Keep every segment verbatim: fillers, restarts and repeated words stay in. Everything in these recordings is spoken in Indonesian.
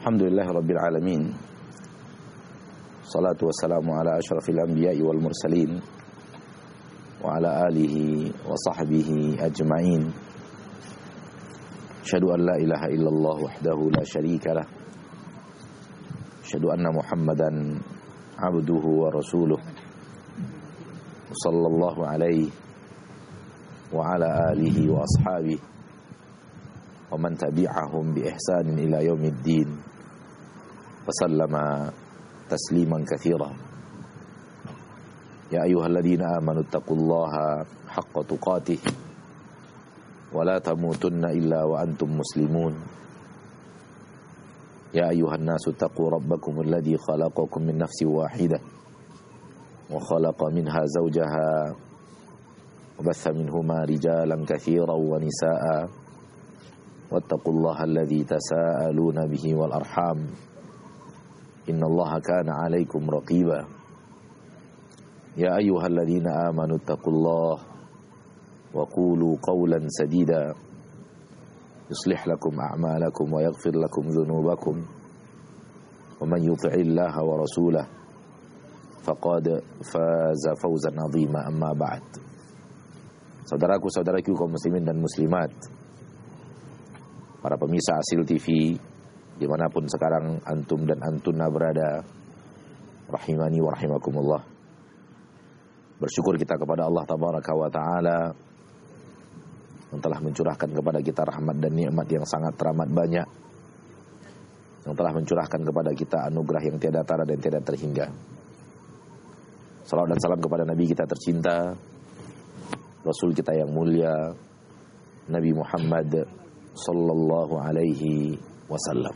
Alhamdulillah Rabbil Alamin. Salatu wassalamu ala ashrafil anbiya'i wal mursalin wa ala alihi wa sahbihi ajma'in. Asyhadu an la ilaha illallah wahdahu la syarika lah. Asyhadu anna Muhammadan abduhu wa rasuluh. Sallallahu alaihi wa ala alihi wa ashabihi wa man tabi'ahum bi ihsanin ila yaumiddin. Wasallama tasliman katsira. Ya ayyuhalladzina amanu taqullaha haqqa tuqatih wa la tamutunna illa wa antum muslimun. Ya ayyuhan nasu taqu rabbakumul ladzi khalaqakum min nafsin wahidah wa khalaqa minha zawjaha wa batha minhuma rijalan katsiran wa nisaa'a wattaqullaha alladzi tasaaluna bihi wal arham. Innallaha kana 'alaikum raqiba. Ya ayyuhalladzina amanu taqullaha wa qulu qawlan sadida yuslih lakum a'malakum wa yaghfir lakum dhunubakum wa man yuti'illaha wa rasulahu faqad faza fawzan 'azima. Amma ba'd. Saudaraku saudaraku kaum muslimin dan muslimat, para pemirsa Asil T V dimanapun sekarang antum dan antuna berada, rahimani wa rahimakumullah. Bersyukur kita kepada Allah tabaraka wa ta'ala yang telah mencurahkan kepada kita rahmat dan nikmat yang sangat teramat banyak, yang telah mencurahkan kepada kita anugerah yang tiada tara dan tiada terhingga. Salawat dan salam kepada Nabi kita tercinta, Rasul kita yang mulia, Nabi Muhammad sallallahu alaihi wasallam.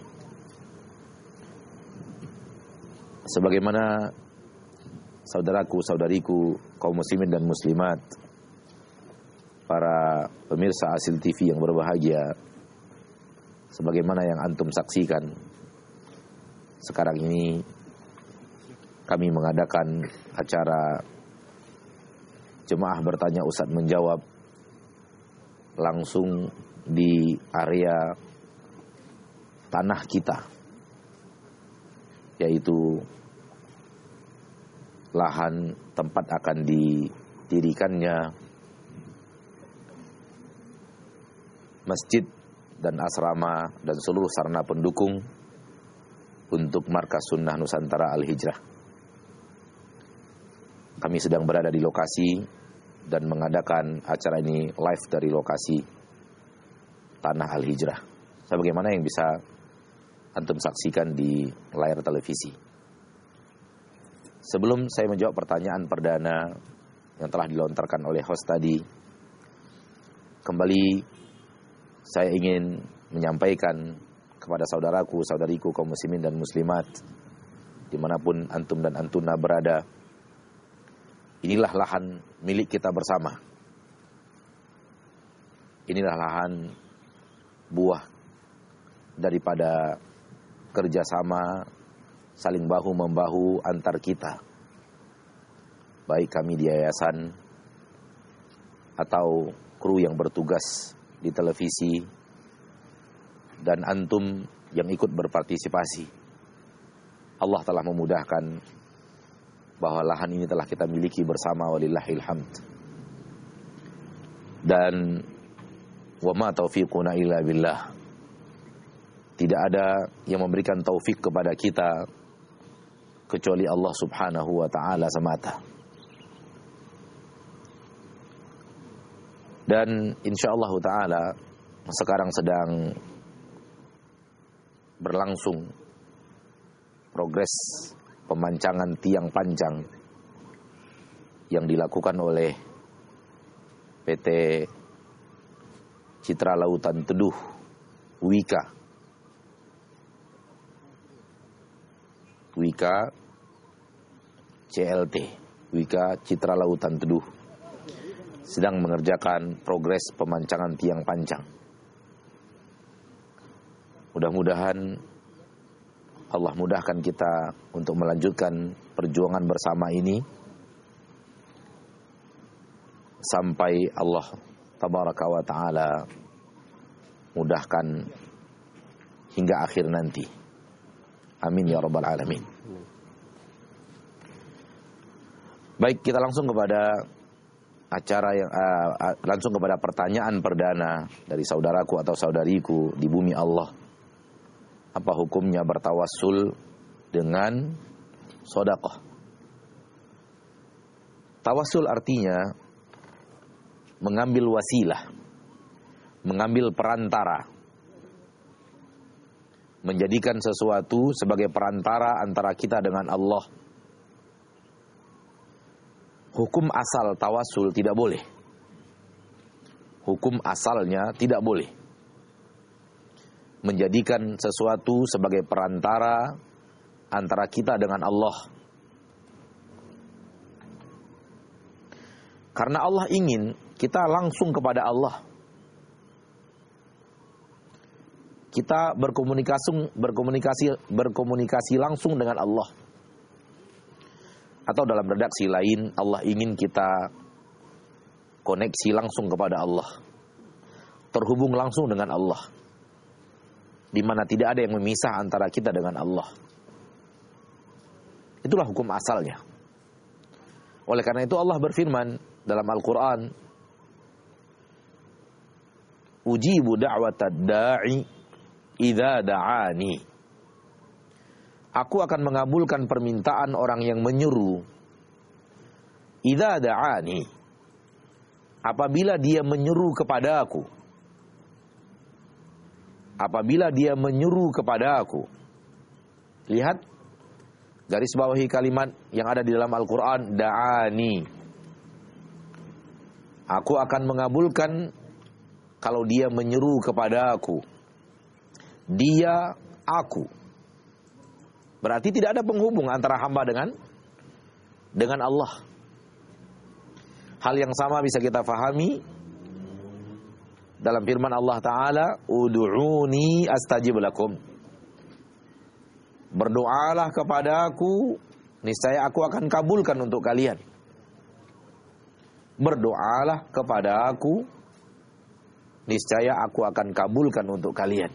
Sebagaimana saudaraku, saudariku, kaum muslimin dan muslimat, para pemirsa Asil T V yang berbahagia, sebagaimana yang antum saksikan, sekarang ini kami mengadakan acara jemaah bertanya Ustadz menjawab langsung di area tanah kita, yaitu lahan tempat akan didirikannya masjid dan asrama dan seluruh sarana pendukung untuk Markas Sunnah Nusantara Al-Hijrah. Kami sedang berada di lokasi dan mengadakan acara ini live dari lokasi Tanah Al-Hijrah, sebagaimana yang bisa antum saksikan di layar televisi. Sebelum saya menjawab pertanyaan perdana yang telah dilontarkan oleh host tadi, kembali saya ingin menyampaikan kepada saudaraku, saudariku, kaum muslimin dan muslimat dimanapun antum dan antuna berada, inilah lahan milik kita bersama. Inilah lahan buah daripada kerjasama saling bahu-membahu antar kita, baik kami di yayasan atau kru yang bertugas di televisi dan antum yang ikut berpartisipasi. Allah telah memudahkan bahwa lahan ini telah kita miliki bersama, walillahil hamd. Dan wa ma taufiquna illa billah. Tidak ada yang memberikan taufik kepada kita kecuali Allah Subhanahu wa ta'ala semata. Dan insyaallah ta'ala sekarang sedang berlangsung progres pemancangan tiang panjang yang dilakukan oleh P T Citra Lautan Teduh Wika Wika C L T Wika Citra Lautan Teduh sedang mengerjakan progres pemancangan tiang panjang. Mudah-mudahan Allah mudahkan kita untuk melanjutkan perjuangan bersama ini sampai Allah tabaraka wa ta'ala mudahkan hingga akhir nanti. Amin ya rabbal alamin. Baik, kita langsung kepada acara yang uh, langsung kepada pertanyaan perdana dari saudaraku atau saudariku di bumi Allah. Apa hukumnya bertawassul dengan sedekah? Tawassul artinya mengambil wasilah, mengambil perantara, menjadikan sesuatu sebagai perantara antara kita dengan Allah. Hukum asal tawassul tidak boleh. Hukum asalnya tidak boleh menjadikan sesuatu sebagai perantara antara kita dengan Allah. Karena Allah ingin kita langsung kepada Allah. Kita berkomunikasi berkomunikasi berkomunikasi langsung dengan Allah. Atau dalam redaksi lain, Allah ingin kita koneksi langsung kepada Allah, terhubung langsung dengan Allah, di mana tidak ada yang memisah antara kita dengan Allah. Itulah hukum asalnya. Oleh karena itu Allah berfirman dalam Al-Quran, ujibu da'watad da'i idza da'ani. Aku akan mengabulkan permintaan orang yang menyeru. Idza da'ani, apabila dia menyeru kepada aku. Apabila dia menyeru kepada aku. Lihat garis bawahi kalimat yang ada di dalam Al-Quran, da'ani. Aku akan mengabulkan kalau dia menyeru kepada aku. Dia, aku. Berarti tidak ada penghubung antara hamba dengan dengan Allah. Hal yang sama bisa kita fahami dalam firman Allah Ta'ala, Udu'uni astajib lakum. Berdoalah kepada aku, niscaya aku akan kabulkan untuk kalian. Berdoalah kepada aku, niscaya aku akan kabulkan untuk kalian.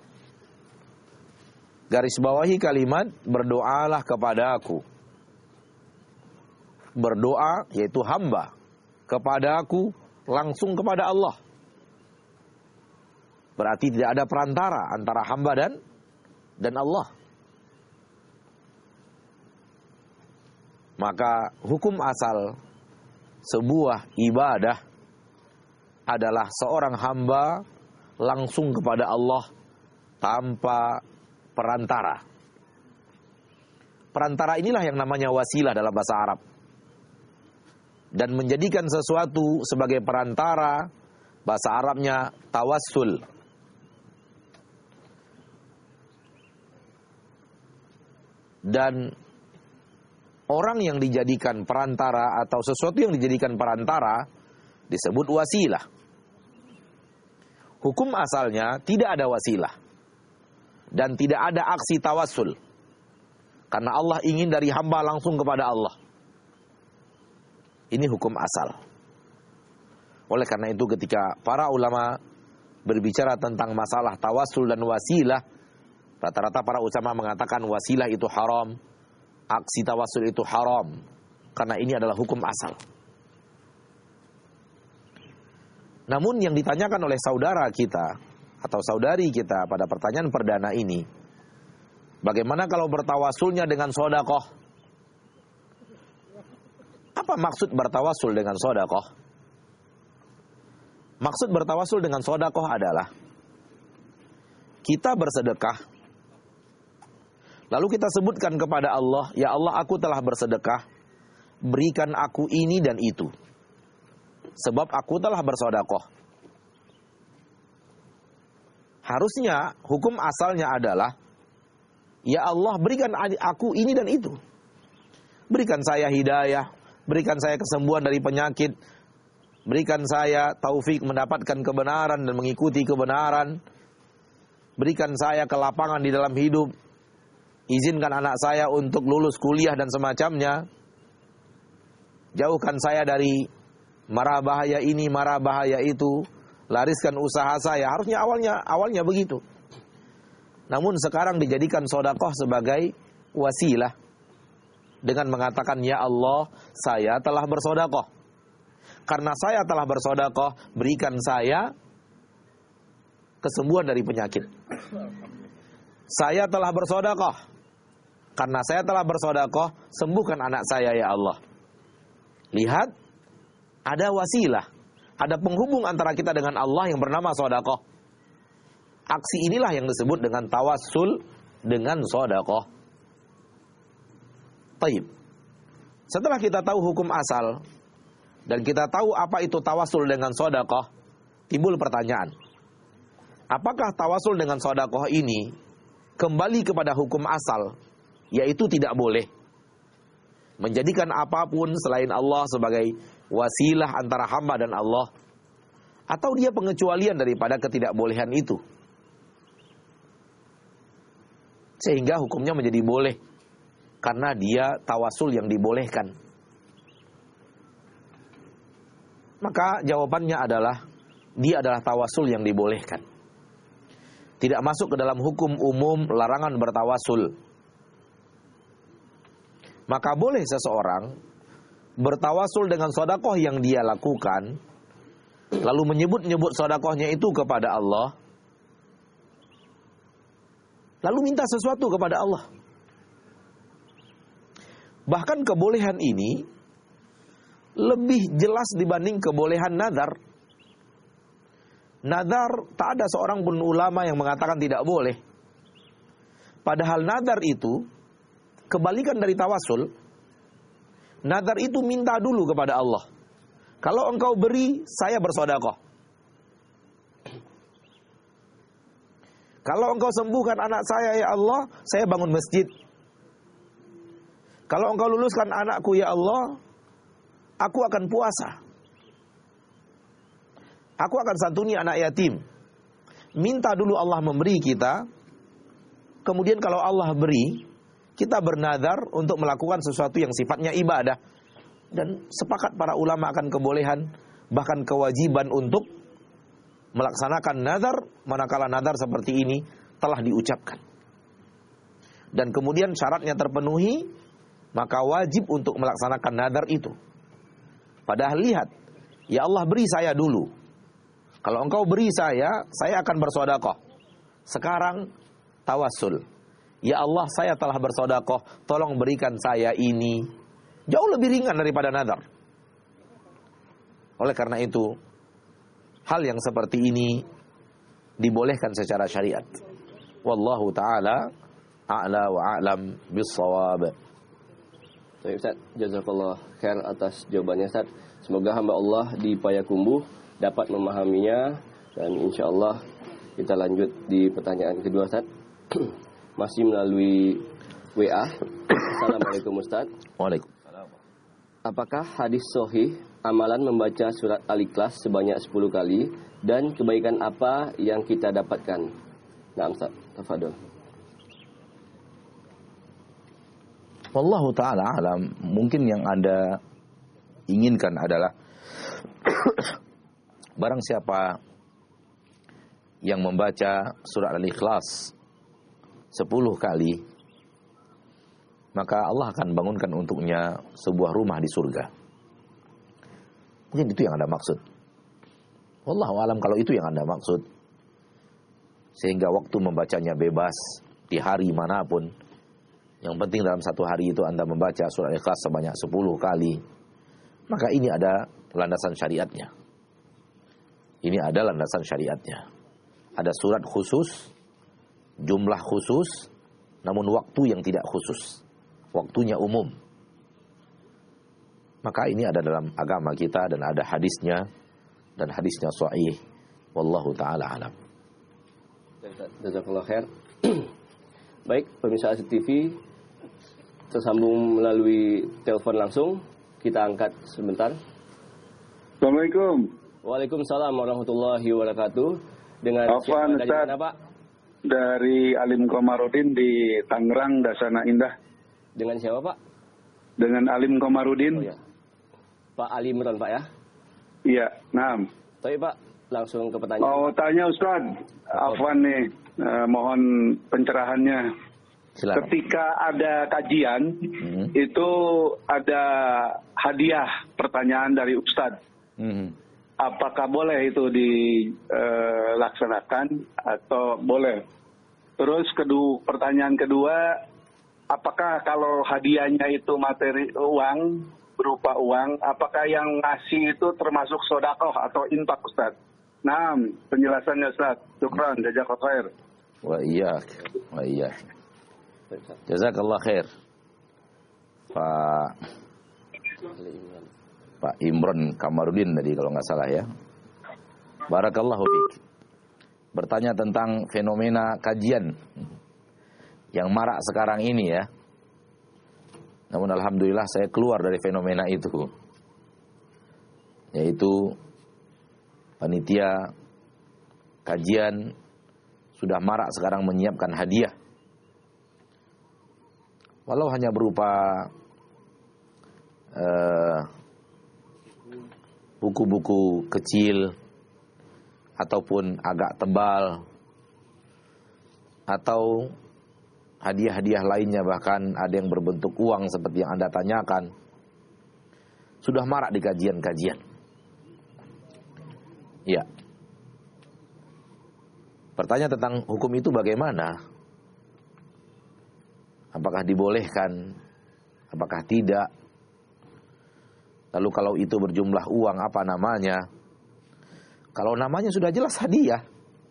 Garis bawahi kalimat, berdoalah kepada aku. Berdoa, yaitu hamba, kepada aku, langsung kepada Allah. Berarti tidak ada perantara antara hamba dan dan Allah. Maka hukum asal sebuah ibadah adalah seorang hamba langsung kepada Allah tanpa perantara. Perantara inilah yang namanya wasilah dalam bahasa Arab. Dan menjadikan sesuatu sebagai perantara, bahasa Arabnya tawassul. Dan orang yang dijadikan perantara atau sesuatu yang dijadikan perantara disebut wasilah. Hukum asalnya tidak ada wasilah dan tidak ada aksi tawassul, karena Allah ingin dari hamba langsung kepada Allah. Ini hukum asal. Oleh karena itu ketika para ulama berbicara tentang masalah tawassul dan wasilah, rata-rata para ulama mengatakan wasilah itu haram, aksi tawassul itu haram, karena ini adalah hukum asal. Namun yang ditanyakan oleh saudara kita atau saudari kita pada pertanyaan perdana ini, bagaimana kalau bertawasulnya dengan sedekah? Apa maksud bertawasul dengan sedekah? Maksud bertawasul dengan sedekah adalah kita bersedekah, lalu kita sebutkan kepada Allah, ya Allah, aku telah bersedekah, berikan aku ini dan itu, sebab aku telah bersedekah. Harusnya hukum asalnya adalah, ya Allah, berikan aku ini dan itu. Berikan saya hidayah, berikan saya kesembuhan dari penyakit, berikan saya taufik mendapatkan kebenaran dan mengikuti kebenaran, berikan saya kelapangan di dalam hidup, izinkan anak saya untuk lulus kuliah dan semacamnya, jauhkan saya dari mara bahaya ini, mara bahaya itu, lariskan usaha saya. Harusnya awalnya awalnya begitu. namun sekarang dijadikan sedekah sebagai wasilah dengan mengatakan, ya Allah, saya telah bersedekah. Karena saya telah bersedekah, berikan saya kesembuhan dari penyakit. Saya telah bersedekah. Karena saya telah bersedekah, sembuhkan anak saya ya Allah. Lihat, ada wasilah, ada penghubung antara kita dengan Allah yang bernama sedekah. Aksi inilah yang disebut dengan tawassul dengan sedekah. Taib. Setelah kita tahu hukum asal dan kita tahu apa itu tawassul dengan sedekah, timbul pertanyaan. Apakah tawassul dengan sedekah ini kembali kepada hukum asal, yaitu tidak boleh menjadikan apapun selain Allah sebagai wasilah antara hamba dan Allah, atau dia pengecualian daripada ketidakbolehan itu, sehingga hukumnya menjadi boleh karena dia tawassul yang dibolehkan? Maka jawabannya adalah dia adalah tawassul yang dibolehkan. Tidak masuk ke dalam hukum umum larangan bertawassul. Maka boleh seseorang bertawassul dengan sedekah yang dia lakukan, lalu menyebut-nyebut sedekahnya itu kepada Allah, lalu minta sesuatu kepada Allah. Bahkan kebolehan ini lebih jelas dibanding kebolehan nadar. Nadar, tak ada seorang pun ulama yang mengatakan tidak boleh. Padahal nadar itu kebalikan dari tawassul. Nadar itu minta dulu kepada Allah. Kalau engkau beri, saya bersedekah. Kalau engkau sembuhkan anak saya ya Allah, saya bangun masjid. Kalau engkau luluskan anakku ya Allah, aku akan puasa. Aku akan santuni anak yatim. Minta dulu Allah memberi kita. Kemudian kalau Allah beri, kita bernadar untuk melakukan sesuatu yang sifatnya ibadah. Dan sepakat para ulama akan kebolehan, bahkan kewajiban untuk melaksanakan nadar manakala nadar seperti ini telah diucapkan. Dan kemudian syaratnya terpenuhi, maka wajib untuk melaksanakan nadar itu. Padahal lihat, ya Allah beri saya dulu. Kalau engkau beri saya, saya akan bersedekah. Sekarang tawassul. Ya Allah, saya telah bersedekah, tolong berikan saya ini. Jauh lebih ringan daripada nadar. Oleh karena itu, hal yang seperti ini dibolehkan secara syariat. Wallahu ta'ala a'la wa a'lam bis-shawab. Baik Ustaz, jazakallah khair atas jawabannya Ustaz. Semoga hamba Allah di Payakumbuh dapat memahaminya, dan insya Allah kita lanjut di pertanyaan kedua Ustaz. Masih melalui W A. Assalamualaikum Ustaz. Waalaikumsalam. Apakah hadis sahih amalan membaca surat Al-Ikhlas sebanyak sepuluh kali, dan kebaikan apa yang kita dapatkan? Nah Ustaz, tafadhol. Wallahu ta'ala alam. Mungkin yang Anda inginkan adalah barang siapa yang membaca surat Al-Ikhlas sepuluh kali, maka Allah akan bangunkan untuknya sebuah rumah di surga. Mungkin itu yang Anda maksud. Wallahu alam kalau itu yang Anda maksud. Sehingga waktu membacanya bebas di hari manapun. Yang penting dalam satu hari itu Anda membaca surat Al-Ikhlas sebanyak sepuluh kali. Maka ini ada landasan syariatnya. Ini ada landasan syariatnya. Ada surat khusus, jumlah khusus, namun waktu yang tidak khusus. Waktunya umum. Maka ini ada dalam agama kita dan ada hadisnya, dan hadisnya sahih. Wallahu ta'ala alam. Jazakallah khair. Baik, pemirsa Asyik T V, tersambung melalui telepon langsung. Kita angkat sebentar. Assalamualaikum. Waalaikumsalam warahmatullahi wabarakatuh. Dengan Afwan, siapa dari mana Pak? Dari Alim Komarudin di Tangerang, Dasana Indah. Dengan siapa Pak? Dengan Alim Komarudin. Oh ya, Pak Ali Imran Pak ya? Iya, nah. Tapi Pak, langsung ke pertanyaan. Mau tanya Ustaz, Afwan nih. Uh, mohon pencerahannya. Silakan. Ketika ada kajian, hmm. itu ada hadiah pertanyaan dari Ustadz. Hmm. Apakah boleh itu dilaksanakan uh, atau boleh? Terus kedua, pertanyaan kedua, apakah kalau hadiahnya itu materi uang, berupa uang, apakah yang ngasih itu termasuk sodakoh atau infak, Ustaz? Nah, penjelasannya, Ustaz. Syukran, jazakallahu khair. Wa iyyak, wa iyyak. Jazakallahu khair. Pak Pak Imron Kamarudin tadi kalau nggak salah ya. Barakallahu fiik. Bertanya tentang fenomena kajian yang marak sekarang ini ya. Namun alhamdulillah saya keluar dari fenomena itu. Yaitu panitia kajian sudah marak sekarang menyiapkan hadiah. Walau hanya berupa uh, buku-buku kecil ataupun agak tebal atau hadiah-hadiah lainnya, bahkan ada yang berbentuk uang seperti yang Anda tanyakan, sudah marak di kajian-kajian. Ya. Pertanyaan tentang hukum itu bagaimana? Apakah dibolehkan? Apakah tidak? Lalu kalau itu berjumlah uang, apa namanya? Kalau namanya sudah jelas hadiah.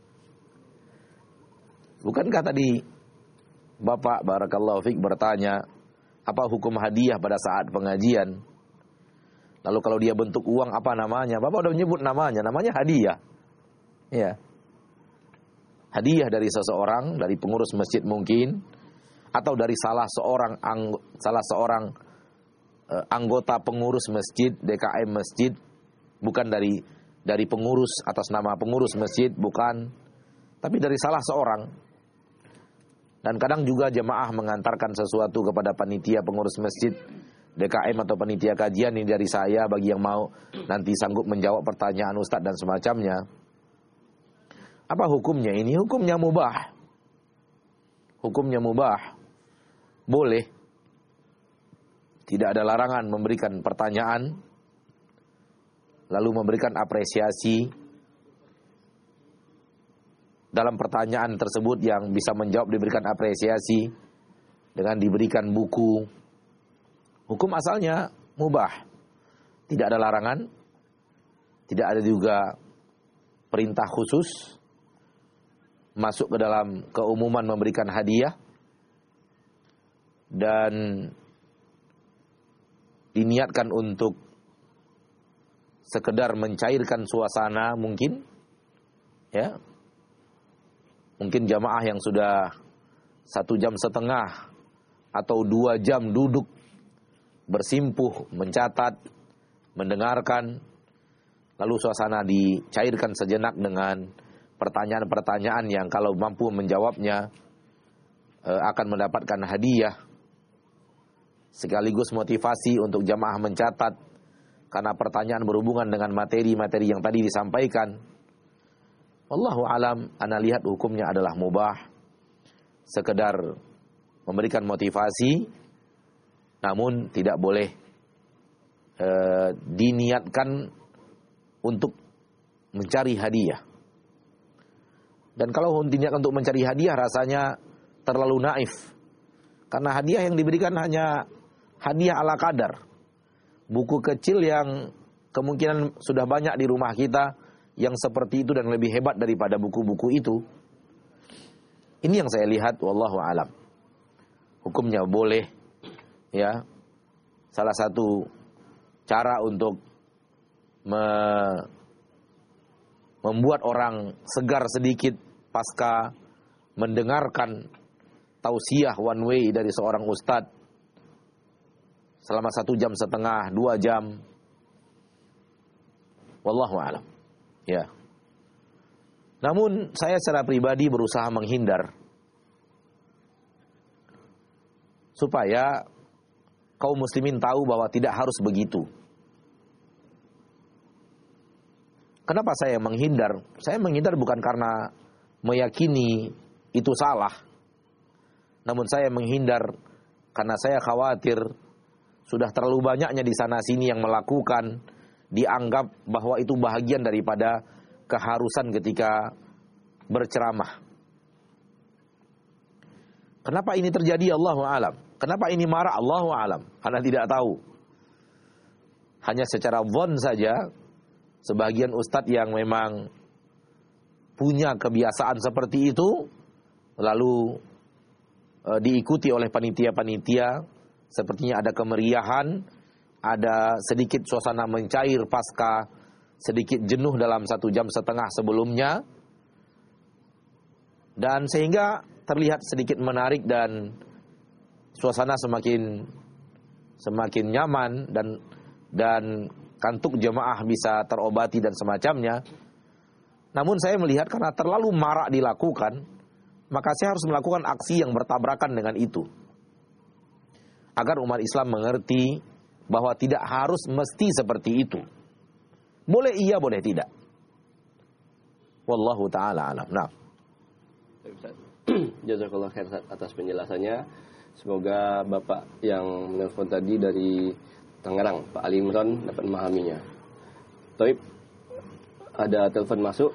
Bukankah tadi Bapak Barakallahu Fik bertanya, apa hukum hadiah pada saat pengajian? Lalu kalau dia bentuk uang, apa namanya? Bapak udah menyebut namanya, namanya hadiah. Ya. Hadiah dari seseorang, dari pengurus masjid mungkin, atau dari salah seorang angg- salah seorang uh, anggota pengurus masjid, D K M masjid, bukan dari dari pengurus atas nama pengurus masjid, bukan, tapi dari salah seorang. Dan kadang juga jemaah mengantarkan sesuatu kepada panitia pengurus masjid, D K M atau panitia kajian, ini dari saya bagi yang mau nanti sanggup menjawab pertanyaan Ustadz dan semacamnya. Apa hukumnya ini? Hukumnya mubah. Hukumnya mubah. Boleh. Tidak ada larangan memberikan pertanyaan, lalu memberikan apresiasi dalam pertanyaan tersebut, yang bisa menjawab diberikan apresiasi dengan diberikan buku. Hukum asalnya mubah. Tidak ada larangan. Tidak ada juga perintah khusus masuk ke dalam keumuman memberikan hadiah. Dan diniatkan untuk sekedar mencairkan suasana mungkin. Ya. Mungkin jamaah yang sudah satu jam setengah atau dua jam duduk bersimpuh, mencatat, mendengarkan, lalu suasana dicairkan sejenak dengan pertanyaan-pertanyaan yang kalau mampu menjawabnya eh, akan mendapatkan hadiah, sekaligus motivasi untuk jamaah mencatat karena pertanyaan berhubungan dengan materi-materi yang tadi disampaikan. Wallahu alam, ana lihat hukumnya adalah mubah, sekedar memberikan motivasi, namun tidak boleh e, diniatkan untuk mencari hadiah. Dan kalau diniatkan untuk mencari hadiah, rasanya terlalu naif, karena hadiah yang diberikan hanya hadiah ala kadar, buku kecil yang kemungkinan sudah banyak di rumah kita yang seperti itu dan lebih hebat daripada buku-buku itu. Ini yang saya lihat, wallahu alam. Hukumnya boleh, ya. Salah satu cara untuk me membuat orang segar sedikit pasca mendengarkan tausiah one way dari seorang ustadz selama satu jam setengah, dua jam. Wallahu alam. Ya. Namun saya secara pribadi berusaha menghindar supaya kaum muslimin tahu bahwa tidak harus begitu. Kenapa saya menghindar? Saya menghindar bukan karena meyakini itu salah. Namun saya menghindar karena saya khawatir sudah terlalu banyaknya di sana sini yang melakukan, dianggap bahwa itu bahagian daripada keharusan ketika berceramah. Kenapa ini terjadi? Allahu a'lam. Kenapa ini marah? Allahu a'lam. Karena tidak tahu. Hanya secara dhon saja, sebagian ustadz yang memang punya kebiasaan seperti itu, lalu e, diikuti oleh panitia-panitia, sepertinya ada kemeriahan, ada sedikit suasana mencair pasca sedikit jenuh dalam satu jam setengah sebelumnya, dan sehingga terlihat sedikit menarik dan suasana semakin semakin nyaman dan dan kantuk jemaah bisa terobati dan semacamnya. Namun saya melihat karena terlalu marak dilakukan, maka saya harus melakukan aksi yang bertabrakan dengan itu, agar umat Islam mengerti bahwa tidak harus mesti seperti itu. Boleh iya, boleh tidak. Wallahu ta'ala alam. Nah, jazakallah khair atas penjelasannya. Semoga Bapak yang menelpon tadi dari Tangerang, Pak Ali Imran, dapat memahaminya. Toib, ada telepon masuk.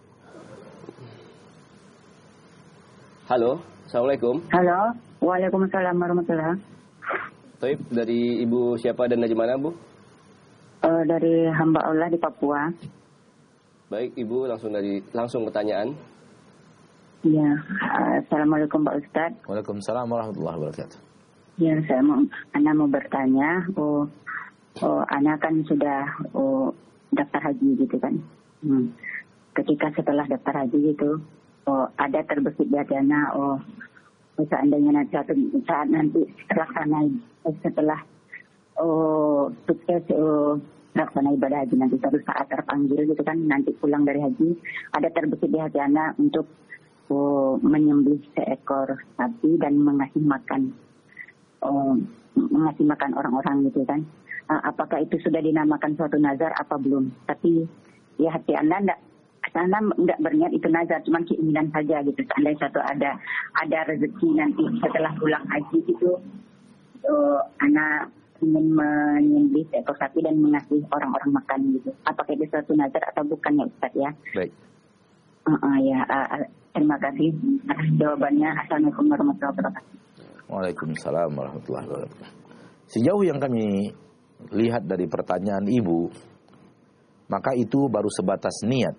Halo, Assalamualaikum. Halo, Waalaikumsalam warahmatullahi. Toib, dari Ibu siapa dan dari mana, Bu? Uh, dari hamba Allah di Papua. Baik, Ibu, langsung dari langsung pertanyaan. Ya, Assalamualaikum Pak Ustadz. Waalaikumsalam warahmatullahi wabarakatuh. Ya, saya mau, Ana mau bertanya. Oh, oh, Ana kan sudah oh, daftar haji gitu kan. Hmm. Ketika setelah daftar haji gitu, oh, ada terbesit di hati Ana. Oh, seandainya nanti satu saat nanti terlaksana setelah oh sukses oh laksana ibadah haji nanti suatu saat terpanggil gitu kan, nanti pulang dari haji, ada terbesit di hati Ana untuk oh, menyembelih seekor sapi dan mengasih makan oh, mengasih makan orang-orang gitu kan. Uh, apakah itu sudah dinamakan suatu nazar apa belum? Tapi ya hati Anda enggak, Anda enggak berniat itu nazar, cuma keinginan saja gitu. Seandainya suatu ada ada rezeki nanti setelah pulang haji gitu, uh, Anda ingin menyembelih seekor sapi dan mengasih orang-orang makan gitu. Apakah itu suatu nazar atau bukan ya Ustaz ya? Baik. Uh, uh, ya. Uh, Terima kasih atas jawabannya. Assalamualaikum warahmatullahi wabarakatuh. Waalaikumsalam warahmatullahi wabarakatuh. Sejauh yang kami lihat dari pertanyaan Ibu, maka itu baru sebatas niat.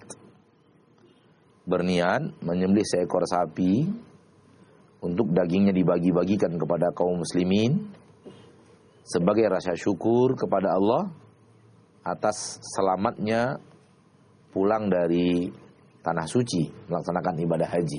Berniat menyembelih seekor sapi untuk dagingnya dibagi-bagikan kepada kaum muslimin sebagai rasa syukur kepada Allah atas selamatnya pulang dari tanah suci, melaksanakan ibadah haji.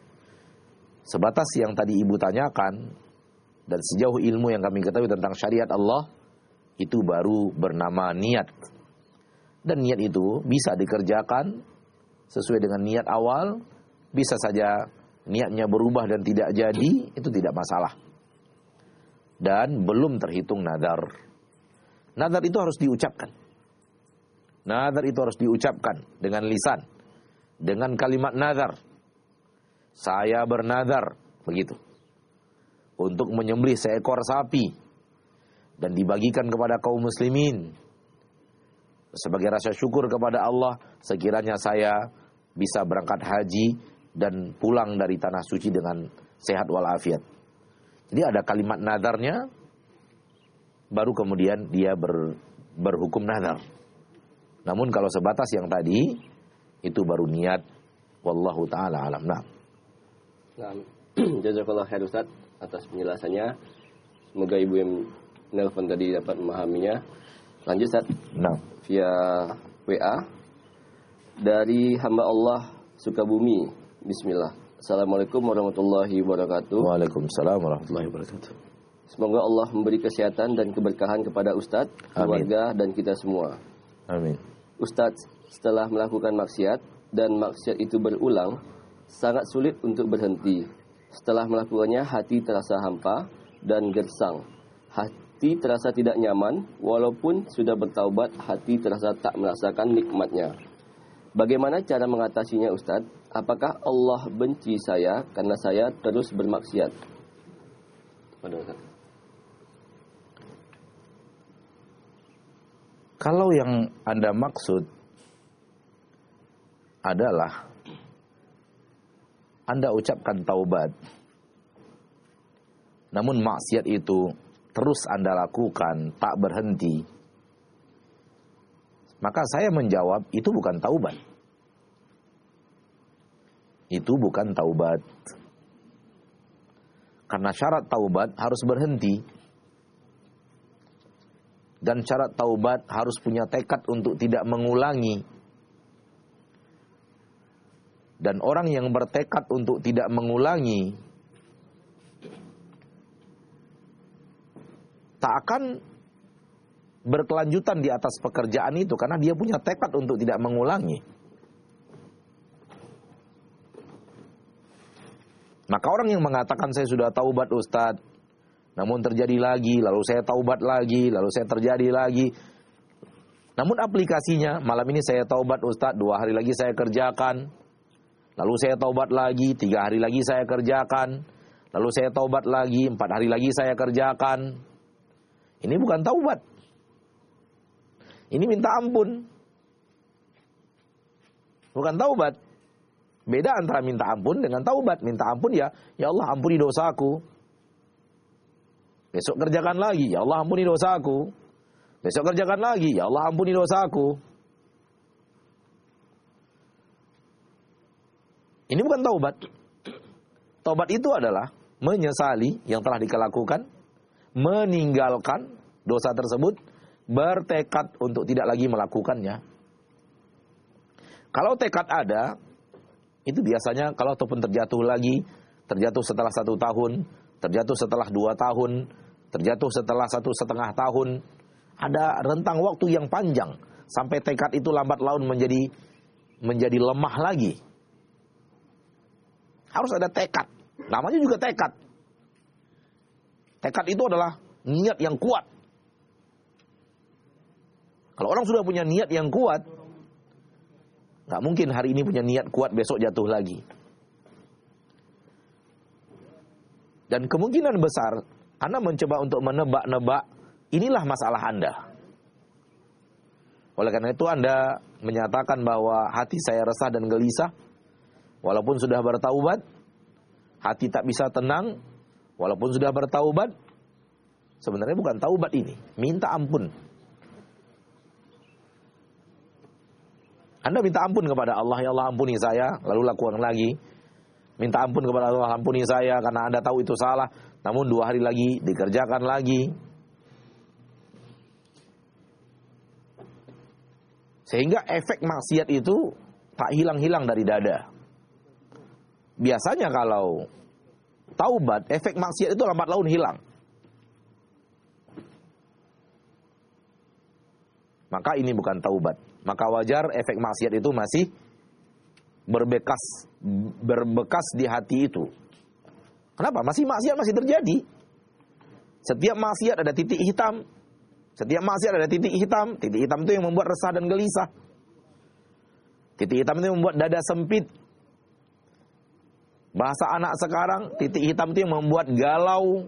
Sebatas yang tadi Ibu tanyakan, dan sejauh ilmu yang kami ketahui tentang syariat Allah, itu baru bernama niat. Dan niat itu bisa dikerjakan sesuai dengan niat awal, bisa saja niatnya berubah dan tidak jadi, itu tidak masalah. Dan belum terhitung nadar. Nadar itu harus diucapkan. Nadar itu harus diucapkan dengan lisan, dengan kalimat nazar. Saya bernazar, begitu, untuk menyembelih seekor sapi dan dibagikan kepada kaum muslimin sebagai rasa syukur kepada Allah sekiranya saya bisa berangkat haji dan pulang dari tanah suci dengan sehat walafiat. Jadi ada kalimat nazarnya, baru kemudian dia ber, berhukum nazar. Namun kalau sebatas yang tadi, itu baru niat. Wallahu ta'ala alam. Nah, nah jazakallah khair Ustaz atas penjelasannya. Semoga Ibu yang nelpon tadi dapat memahaminya. Lanjut Ustaz. Nah, via W A dari hamba Allah Sukabumi. Bismillah. Assalamualaikum warahmatullahi wabarakatuh. Waalaikumsalam warahmatullahi wabarakatuh. Semoga Allah memberi kesehatan dan keberkahan kepada Ustaz, keluarga dan kita semua. Amin. Ustaz, setelah melakukan maksiat dan maksiat itu berulang, sangat sulit untuk berhenti. Setelah melakukannya, hati terasa hampa dan gersang. Hati terasa tidak nyaman, walaupun sudah bertaubat, hati terasa tak merasakan nikmatnya. Bagaimana cara mengatasinya Ustaz? apakah Allah benci saya karena saya terus bermaksiat? Ustaz. Kalau yang Anda maksud adalah Anda ucapkan taubat, namun maksiat itu terus Anda lakukan, tak berhenti, maka saya menjawab, itu bukan taubat. Itu bukan taubat. Karena syarat taubat harus berhenti. Dan syarat taubat harus punya tekad untuk tidak mengulangi. Dan orang yang bertekad untuk tidak mengulangi tak akan berkelanjutan di atas pekerjaan itu karena dia punya tekad untuk tidak mengulangi. Maka orang yang mengatakan saya sudah taubat Ustaz, namun terjadi lagi, lalu saya taubat lagi, lalu saya terjadi lagi. Namun aplikasinya, malam ini saya taubat Ustaz, dua hari lagi saya kerjakan. Lalu saya taubat lagi, tiga hari lagi saya kerjakan. Lalu saya taubat lagi, empat hari lagi saya kerjakan. Ini bukan taubat. Ini minta ampun. Bukan taubat. Beda antara minta ampun dengan taubat. Minta ampun ya, ya Allah ampuni dosaku. Besok kerjakan lagi, ya Allah ampuni dosaku. Besok kerjakan lagi, ya Allah ampuni dosaku. Ini bukan taubat. Taubat itu adalah menyesali yang telah dikelakukan, meninggalkan dosa tersebut, bertekad untuk tidak lagi melakukannya. Kalau tekad ada, itu biasanya kalau ataupun terjatuh lagi, terjatuh setelah satu tahun, terjatuh setelah dua tahun, terjatuh setelah satu setengah tahun, ada rentang waktu yang panjang sampai tekad itu lambat laun menjadi menjadi lemah lagi. Harus ada tekad. Namanya juga tekad. Tekad itu adalah niat yang kuat. Kalau orang sudah punya niat yang kuat, nggak mungkin hari ini punya niat kuat besok jatuh lagi. Dan kemungkinan besar Anda mencoba untuk menebak-nebak, inilah masalah Anda. Oleh karena itu Anda menyatakan bahwa hati saya resah dan gelisah, walaupun sudah bertaubat, hati tak bisa tenang, walaupun sudah bertaubat, sebenarnya bukan taubat ini, minta ampun. Anda minta ampun kepada Allah, ya Allah ampuni saya, lalu lakukan lagi. Minta ampun kepada Allah, ampuni saya karena Anda tahu itu salah, namun dua hari lagi dikerjakan lagi. Sehingga efek maksiat itu tak hilang-hilang dari dada. Biasanya kalau taubat, efek maksiat itu lambat laun hilang. Maka ini bukan taubat. Maka wajar efek maksiat itu masih berbekas berbekas di hati itu. Kenapa? Masih maksiat masih terjadi. Setiap maksiat ada titik hitam. Setiap maksiat ada titik hitam. Titik hitam itu yang membuat resah dan gelisah. Titik hitam itu yang membuat dada sempit. Bahasa anak sekarang, titik hitam itu yang membuat galau.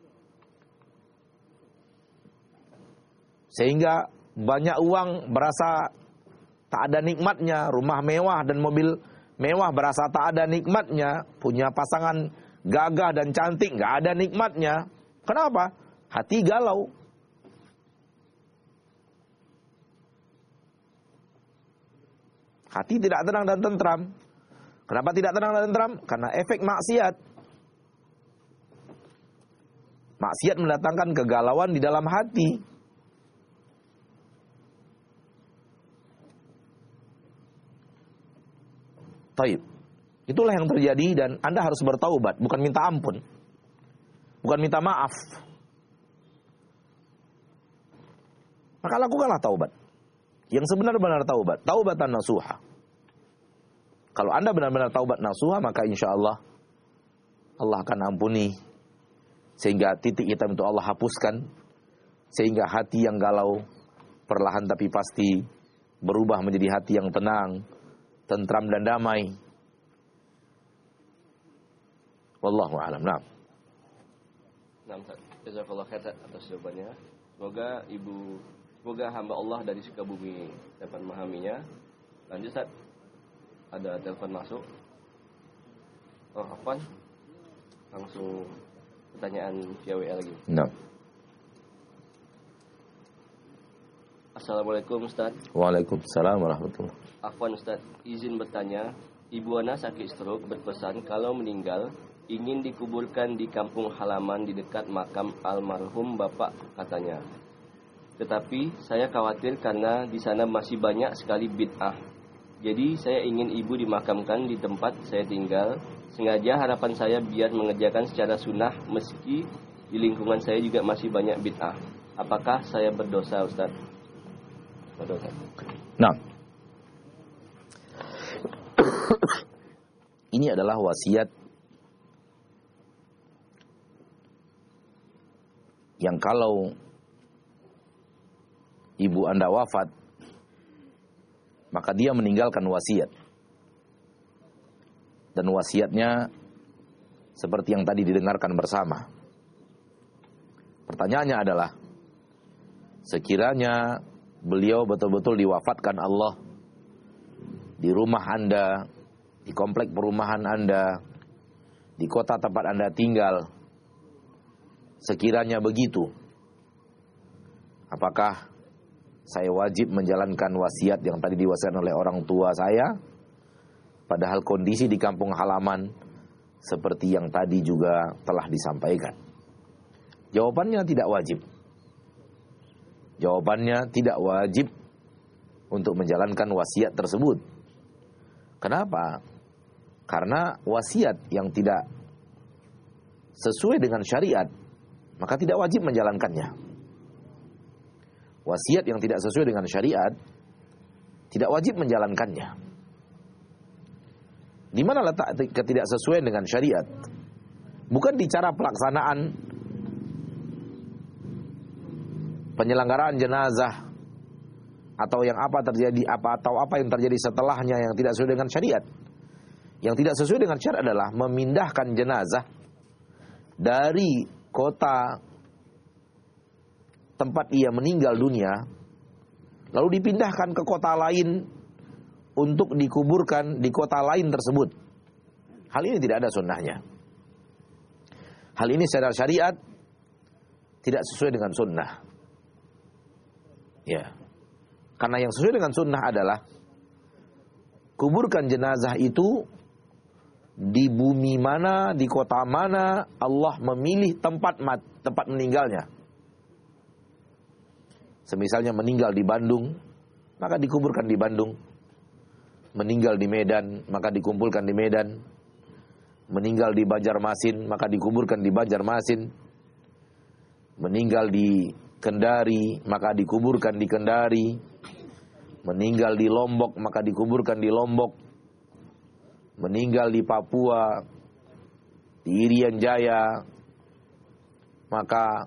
Sehingga banyak uang berasa tak ada nikmatnya. Rumah mewah dan mobil mewah berasa tak ada nikmatnya. Punya pasangan gagah dan cantik, gak ada nikmatnya. Kenapa? Hati galau. Hati tidak tenang dan tentram. Kenapa tidak tenang dan tentram? Karena efek maksiat. Maksiat mendatangkan kegalauan di dalam hati. Taib. Itulah yang terjadi dan Anda harus bertaubat, bukan minta ampun. Bukan minta maaf. Maka lakukanlah taubat. Yang sebenar-benar taubat, taubatan nasuha. Kalau Anda benar-benar taubat nasuha, maka insya Allah Allah akan ampuni. Sehingga titik hitam itu Allah hapuskan. Sehingga hati yang galau perlahan tapi pasti berubah menjadi hati yang tenang, tentram dan damai. Wallahu a'lam. Nah. Nah, Ustaz. Jazakallah khair atas jawabannya. Semoga ibu, semoga hamba Allah dari Sukabumi dapat memahaminya. Lanjut, Ustaz. Ada telepon masuk. Oh, Afwan. Langsung pertanyaan via W A lagi. Nah. Assalamualaikum, Ustaz. Waalaikumsalam warahmatullahi. Afwan, Ustaz. Izin bertanya. Ibu Ana sakit stroke, berpesan kalau meninggal ingin dikuburkan di kampung halaman di dekat makam almarhum bapak katanya. Tetapi saya khawatir karena di sana masih banyak sekali bid'ah. Jadi saya ingin ibu dimakamkan di tempat saya tinggal. Sengaja harapan saya biar mengerjakan secara sunnah meski di lingkungan saya juga masih banyak bid'ah. Apakah saya berdosa, Ustaz? Berdosa. Nah. Ini adalah wasiat yang kalau ibu Anda wafat, maka dia meninggalkan wasiat. Dan wasiatnya seperti yang tadi didengarkan bersama. Pertanyaannya adalah, sekiranya beliau betul-betul diwafatkan Allah di rumah Anda, di komplek perumahan Anda, di kota tempat Anda tinggal, sekiranya begitu, apakah saya wajib menjalankan wasiat yang tadi diwasiatkan oleh orang tua saya, padahal kondisi di kampung halaman seperti yang tadi juga telah disampaikan? Jawabannya tidak wajib. Jawabannya tidak wajib untuk menjalankan wasiat tersebut. Kenapa? Karena wasiat yang tidak sesuai dengan syariat, maka tidak wajib menjalankannya. Wasiat yang tidak sesuai dengan syariat, tidak wajib menjalankannya. Di mana letak ketidaksesuaian dengan syariat? Bukan di cara pelaksanaan penyelenggaraan jenazah, atau yang apa terjadi apa atau apa yang terjadi setelahnya yang tidak sesuai dengan syariat. Yang tidak sesuai dengan syariat adalah memindahkan jenazah dari kota tempat ia meninggal dunia, lalu dipindahkan ke kota lain untuk dikuburkan di kota lain tersebut. Hal ini tidak ada sunnahnya. Hal ini secara syariat tidak sesuai dengan sunnah. Ya, karena yang sesuai dengan sunnah adalah kuburkan jenazah itu di bumi mana, di kota mana Allah memilih tempat mat, tempat meninggalnya. Semisalnya meninggal di Bandung, maka dikuburkan di Bandung. Meninggal di Medan, maka dikumpulkan di Medan. Meninggal di Banjarmasin, maka dikuburkan di Banjarmasin. Meninggal di Kendari, maka dikuburkan di Kendari. Meninggal di Lombok, maka dikuburkan di Lombok. Meninggal di Papua, di Irian Jaya, maka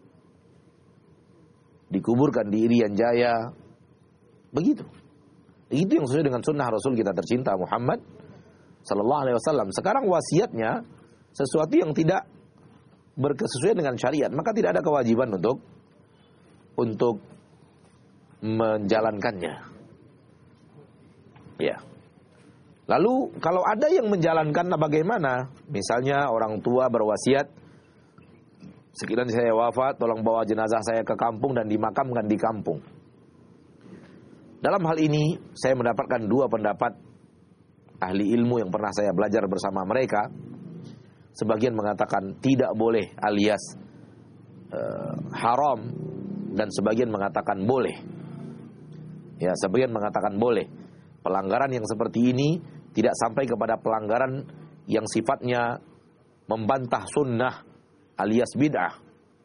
dikuburkan di Irian Jaya. Begitu. Itu yang sesuai dengan sunnah Rasul kita tercinta Muhammad sallallahu alaihi wasallam. Sekarang wasiatnya sesuatu yang tidak berkesesuaian dengan syariat, maka tidak ada kewajiban untuk untuk menjalankannya. Ya. Lalu kalau ada yang menjalankan, bagaimana? Misalnya orang tua berwasiat, sekiranya saya wafat, tolong bawa jenazah saya ke kampung dan dimakamkan di kampung. Dalam hal ini saya mendapatkan dua pendapat ahli ilmu yang pernah saya belajar bersama mereka. Sebagian mengatakan tidak boleh alias uh, haram, dan sebagian mengatakan boleh. Ya, sebagian mengatakan boleh. Pelanggaran yang seperti ini tidak sampai kepada pelanggaran yang sifatnya membantah sunnah alias bid'ah.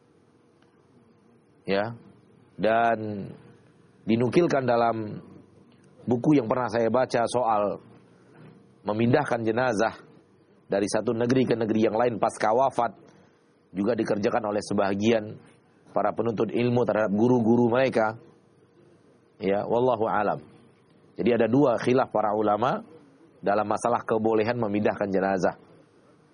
Ya. Dan dinukilkan dalam buku yang pernah saya baca soal memindahkan jenazah dari satu negeri ke negeri yang lain pasca wafat, juga dikerjakan oleh sebagian para penuntut ilmu terhadap guru-guru mereka. Ya, wallahu alam. Jadi ada dua khilaf para ulama dalam masalah kebolehan memindahkan jenazah.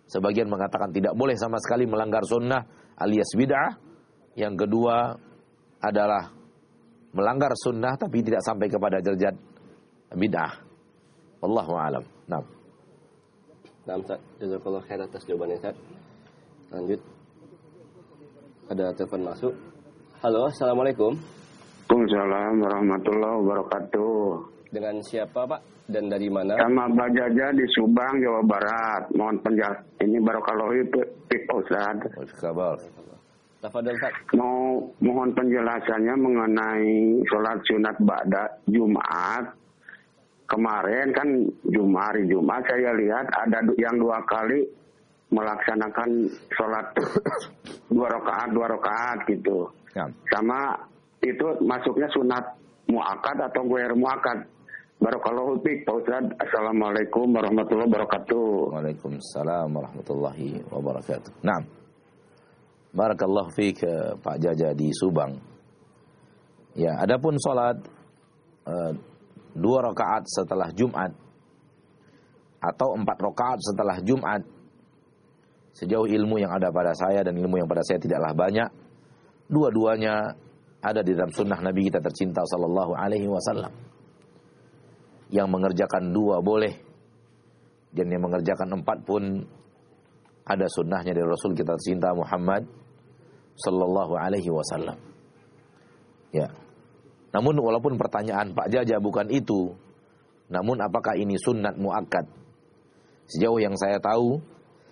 Sebagian mengatakan tidak boleh sama sekali melanggar sunnah alias bid'ah. Yang kedua adalah melanggar sunnah tapi tidak sampai kepada derajat bid'ah. Wallahu a'lam. Nah. Nah, Ustaz, jazakallahu khair atas jawabannya, Ustaz. Lanjut. Ada telepon masuk. Halo, assalamualaikum. Waalaikumsalam warahmatullahi wabarakatuh. Dengan siapa, Pak? Dan dari mana? Sama Mbak Jaja di Subang, Jawa Barat. Mohon penjelasan. Ini Barokallahu Pik Ustaz. Kabar. Tafadhol, Ustaz. Mau mohon penjelasannya mengenai sholat sunat ba'da Jumat. Kemarin kan Jumat, hari Jumat saya lihat ada yang dua kali melaksanakan sholat dua rakaat, dua rakaat gitu. Ya. Sama itu masuknya sunat muakkad atau guer muakkad. Barakallahu fiik, Pak Ustaz. Assalamualaikum warahmatullahi wabarakatuh. Waalaikumsalam warahmatullahi wabarakatuh. Naam. Barakallahu fiik, Pak Jaja di Subang. Ya, adapun salat uh, dua rakaat setelah Jumat atau empat rakaat setelah Jumat, sejauh ilmu yang ada pada saya dan ilmu yang pada saya tidaklah banyak, dua-duanya ada di dalam sunnah Nabi kita tercinta sallallahu alaihi wasallam. Yang mengerjakan dua boleh, dan yang mengerjakan empat pun ada sunnahnya dari Rasul kita tercinta Muhammad sallallahu alaihi wasallam. Ya. Namun walaupun pertanyaan Pak Jaja bukan itu, namun apakah ini sunnat muakkad? Sejauh yang saya tahu,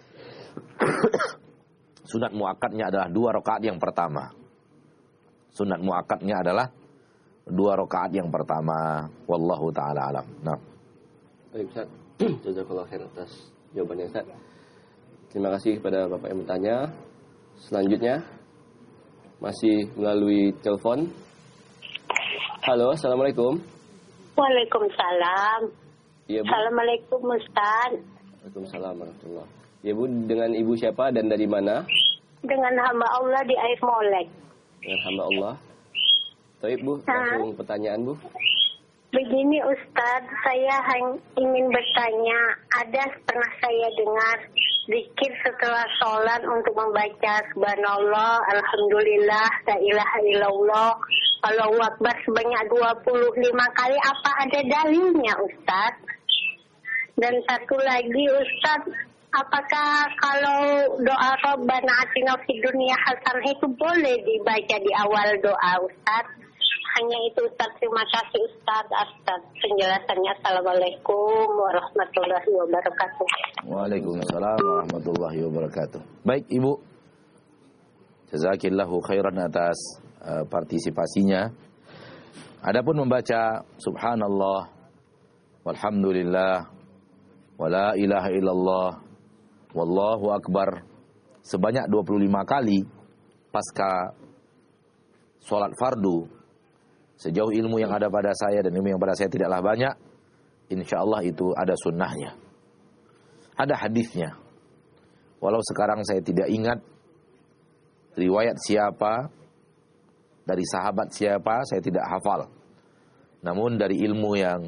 sunat muakkadnya adalah dua rakaat yang pertama. Sunat muakkadnya adalah dua rakaat yang pertama. Wallahu taala alam. Nah. Baik, Ustaz. Jazakallahu khair atas jawabannya, Ustaz. Terima kasih kepada Bapak yang bertanya. Selanjutnya masih melalui telepon. Halo, assalamualaikum. Waalaikumsalam. Ya, Bu. Assalamualaikum, Ustaz. Waalaikumsalam warahmatullahi. Ya, Bu, dengan Ibu siapa dan dari mana? Dengan hamba Allah di Air Molek. Dengan hamba Allah. Baik, Bu, langsung pertanyaan, Bu. Begini, Ustaz, saya hanya ingin bertanya, ada pernah saya dengar zikir setelah sholat untuk membaca subhanallah, alhamdulillah, la ilaha illallah, Allahu akbar sebanyak dua puluh lima kali. Apa ada dalilnya, Ustaz? Dan satu lagi, Ustaz, apakah kalau doa Rabbana atina fid dunya hasanah itu boleh dibaca di awal doa, Ustaz? Hanya itu, Ustaz. Terima kasih, Ustaz. Atas penjelasannya. Assalamualaikum warahmatullahi wabarakatuh. Waalaikumsalam warahmatullahi wabarakatuh. Baik, Ibu. Jazakillahu khairan atas uh, partisipasinya. Adapun membaca subhanallah walhamdulillah wala ilaha illallah wallahu akbar sebanyak dua puluh lima kali pasca sholat fardu, sejauh ilmu yang ada pada saya dan ilmu yang pada saya tidaklah banyak, insya Allah itu ada sunnahnya, ada hadisnya. Walau sekarang saya tidak ingat riwayat siapa, dari sahabat siapa, saya tidak hafal. Namun dari ilmu yang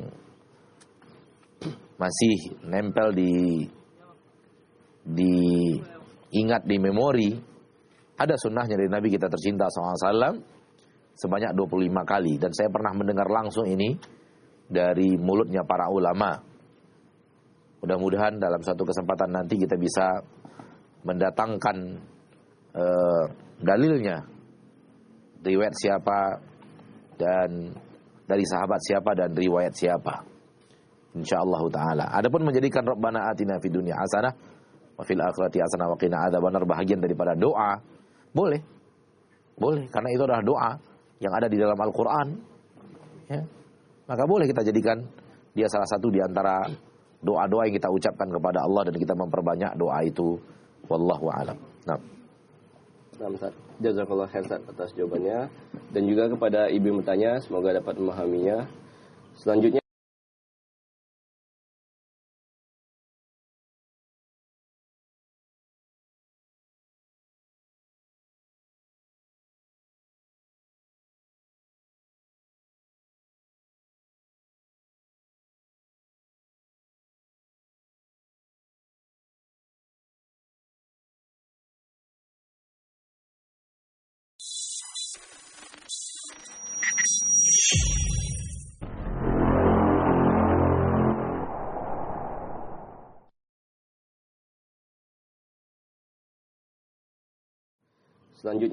masih nempel di di ingat di memori, ada sunnahnya dari Nabi kita tercinta shallallahu alaihi wasallam sebanyak dua puluh lima kali. Dan saya pernah mendengar langsung ini dari mulutnya para ulama. Mudah-mudahan dalam suatu kesempatan nanti kita bisa mendatangkan uh, dalilnya, riwayat siapa dan dari sahabat siapa dan riwayat siapa, insyaallah taala. Adapun menjadikan Rabbana atina fid dunya hasanah wa fil akhirati hasanah wa qina adzabannar bahagian daripada doa, boleh. Boleh, karena itu adalah doa yang ada di dalam Al-Qur'an, ya. Maka boleh kita jadikan dia salah satu di antara doa-doa yang kita ucapkan kepada Allah dan kita memperbanyak doa itu. Wallahu a'lam. Nah. Nah, Ustaz, jazakallah khair atas jawabannya, dan juga kepada ibu yang bertanya, semoga dapat memahaminya. Selanjutnya Selanjutnya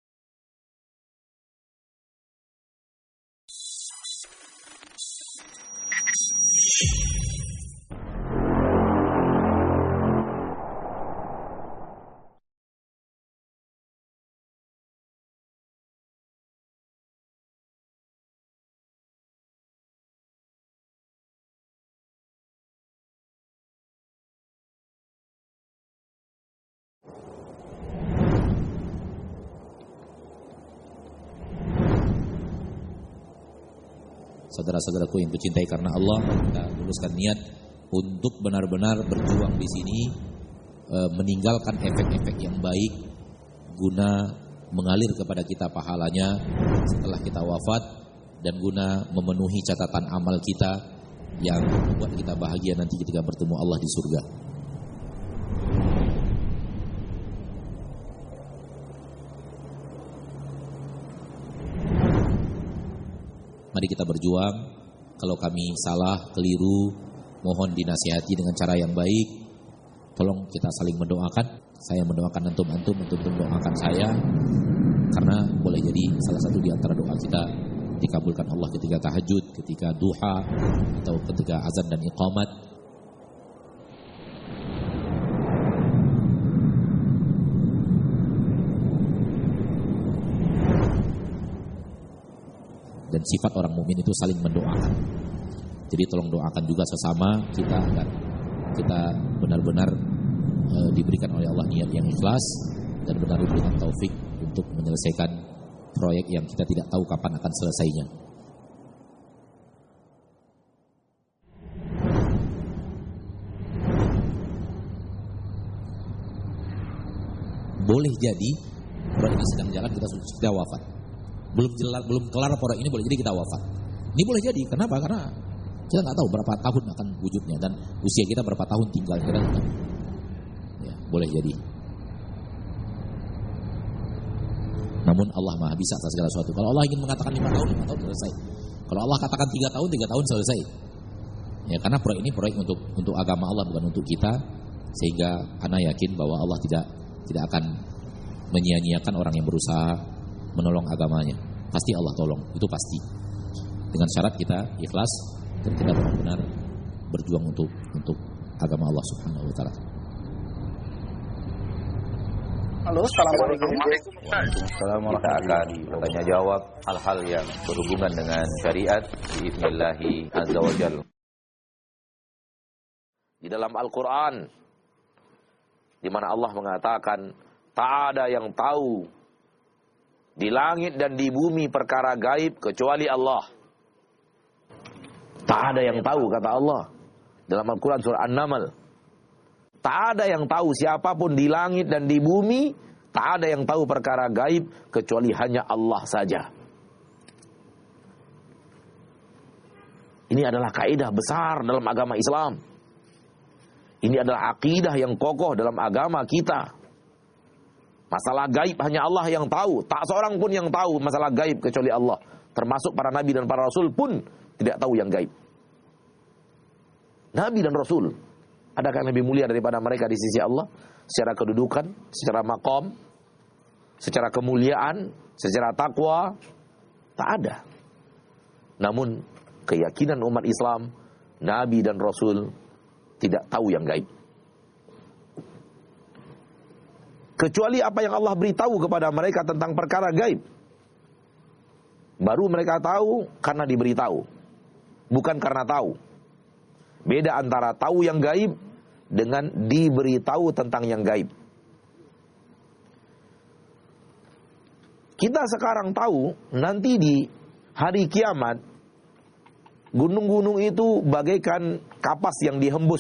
saudara-saudaraku yang kucintai karena Allah, kita luluskan niat untuk benar-benar berjuang di sini, e, meninggalkan efek-efek yang baik guna mengalir kepada kita pahalanya setelah kita wafat dan guna memenuhi catatan amal kita yang membuat kita bahagia nanti ketika bertemu Allah di surga. Mari kita berjuang. Kalau kami salah, keliru, mohon dinasihati dengan cara yang baik. Tolong kita saling mendoakan. Saya mendoakan antum-antum, antum mendoakan saya. Karena boleh jadi salah satu di antara doa kita dikabulkan Allah ketika tahajud, ketika duha, atau ketika azan dan iqamat. Dan sifat orang mukmin itu saling mendoakan. Jadi tolong doakan juga sesama kita agar kita benar-benar e, diberikan oleh Allah niat yang ikhlas dan benar diberikan taufik untuk menyelesaikan proyek yang kita tidak tahu kapan akan selesainya. Boleh jadi proyek ini sedang jalan, kita sudah wafat. Belum jelas, belum kelar proyek ini, boleh jadi kita wafat. Ini boleh jadi, kenapa? Karena kita nggak tahu berapa tahun akan wujudnya dan usia kita berapa tahun tinggal kita. Ya, boleh jadi. Namun Allah Maha bisa atas segala sesuatu. Kalau Allah ingin mengatakan lima tahun, lima tahun selesai. Kalau Allah katakan tiga tahun, tiga tahun selesai. Ya, karena proyek ini proyek untuk untuk agama Allah, bukan untuk kita. Sehingga ana yakin bahwa Allah tidak tidak akan menyia-nyiakan orang yang berusaha menolong agamanya. Pasti Allah tolong, itu pasti. Dengan syarat kita ikhlas dan kita benar-benar berjuang untuk untuk agama Allah Subhanahu wa taala. Halo, assalamualaikum. Waalaikumsalam. Kita akan bertanya jawab hal-hal yang berhubungan dengan syariat biiznillah azza wa jalla. Di dalam Al-Qur'an di mana Allah mengatakan tak ada yang tahu di langit dan di bumi perkara gaib kecuali Allah. Tak ada yang tahu, kata Allah dalam Al-Quran surah An-Naml. Tak ada yang tahu, siapapun di langit dan di bumi, tak ada yang tahu perkara gaib kecuali hanya Allah saja. Ini adalah kaidah besar dalam agama Islam. Ini adalah akidah yang kokoh dalam agama kita. Masalah gaib hanya Allah yang tahu. Tak seorang pun yang tahu masalah gaib kecuali Allah. Termasuk para nabi dan para rasul pun tidak tahu yang gaib. Nabi dan rasul, adakah yang lebih mulia daripada mereka di sisi Allah? Secara kedudukan, secara maqam, secara kemuliaan, secara takwa, tak ada. Namun keyakinan umat Islam, nabi dan rasul tidak tahu yang gaib. Kecuali apa yang Allah beritahu kepada mereka tentang perkara gaib. Baru mereka tahu karena diberitahu, bukan karena tahu. Beda antara tahu yang gaib dengan diberitahu tentang yang gaib. Kita sekarang tahu nanti di hari kiamat gunung-gunung itu bagaikan kapas yang dihembus.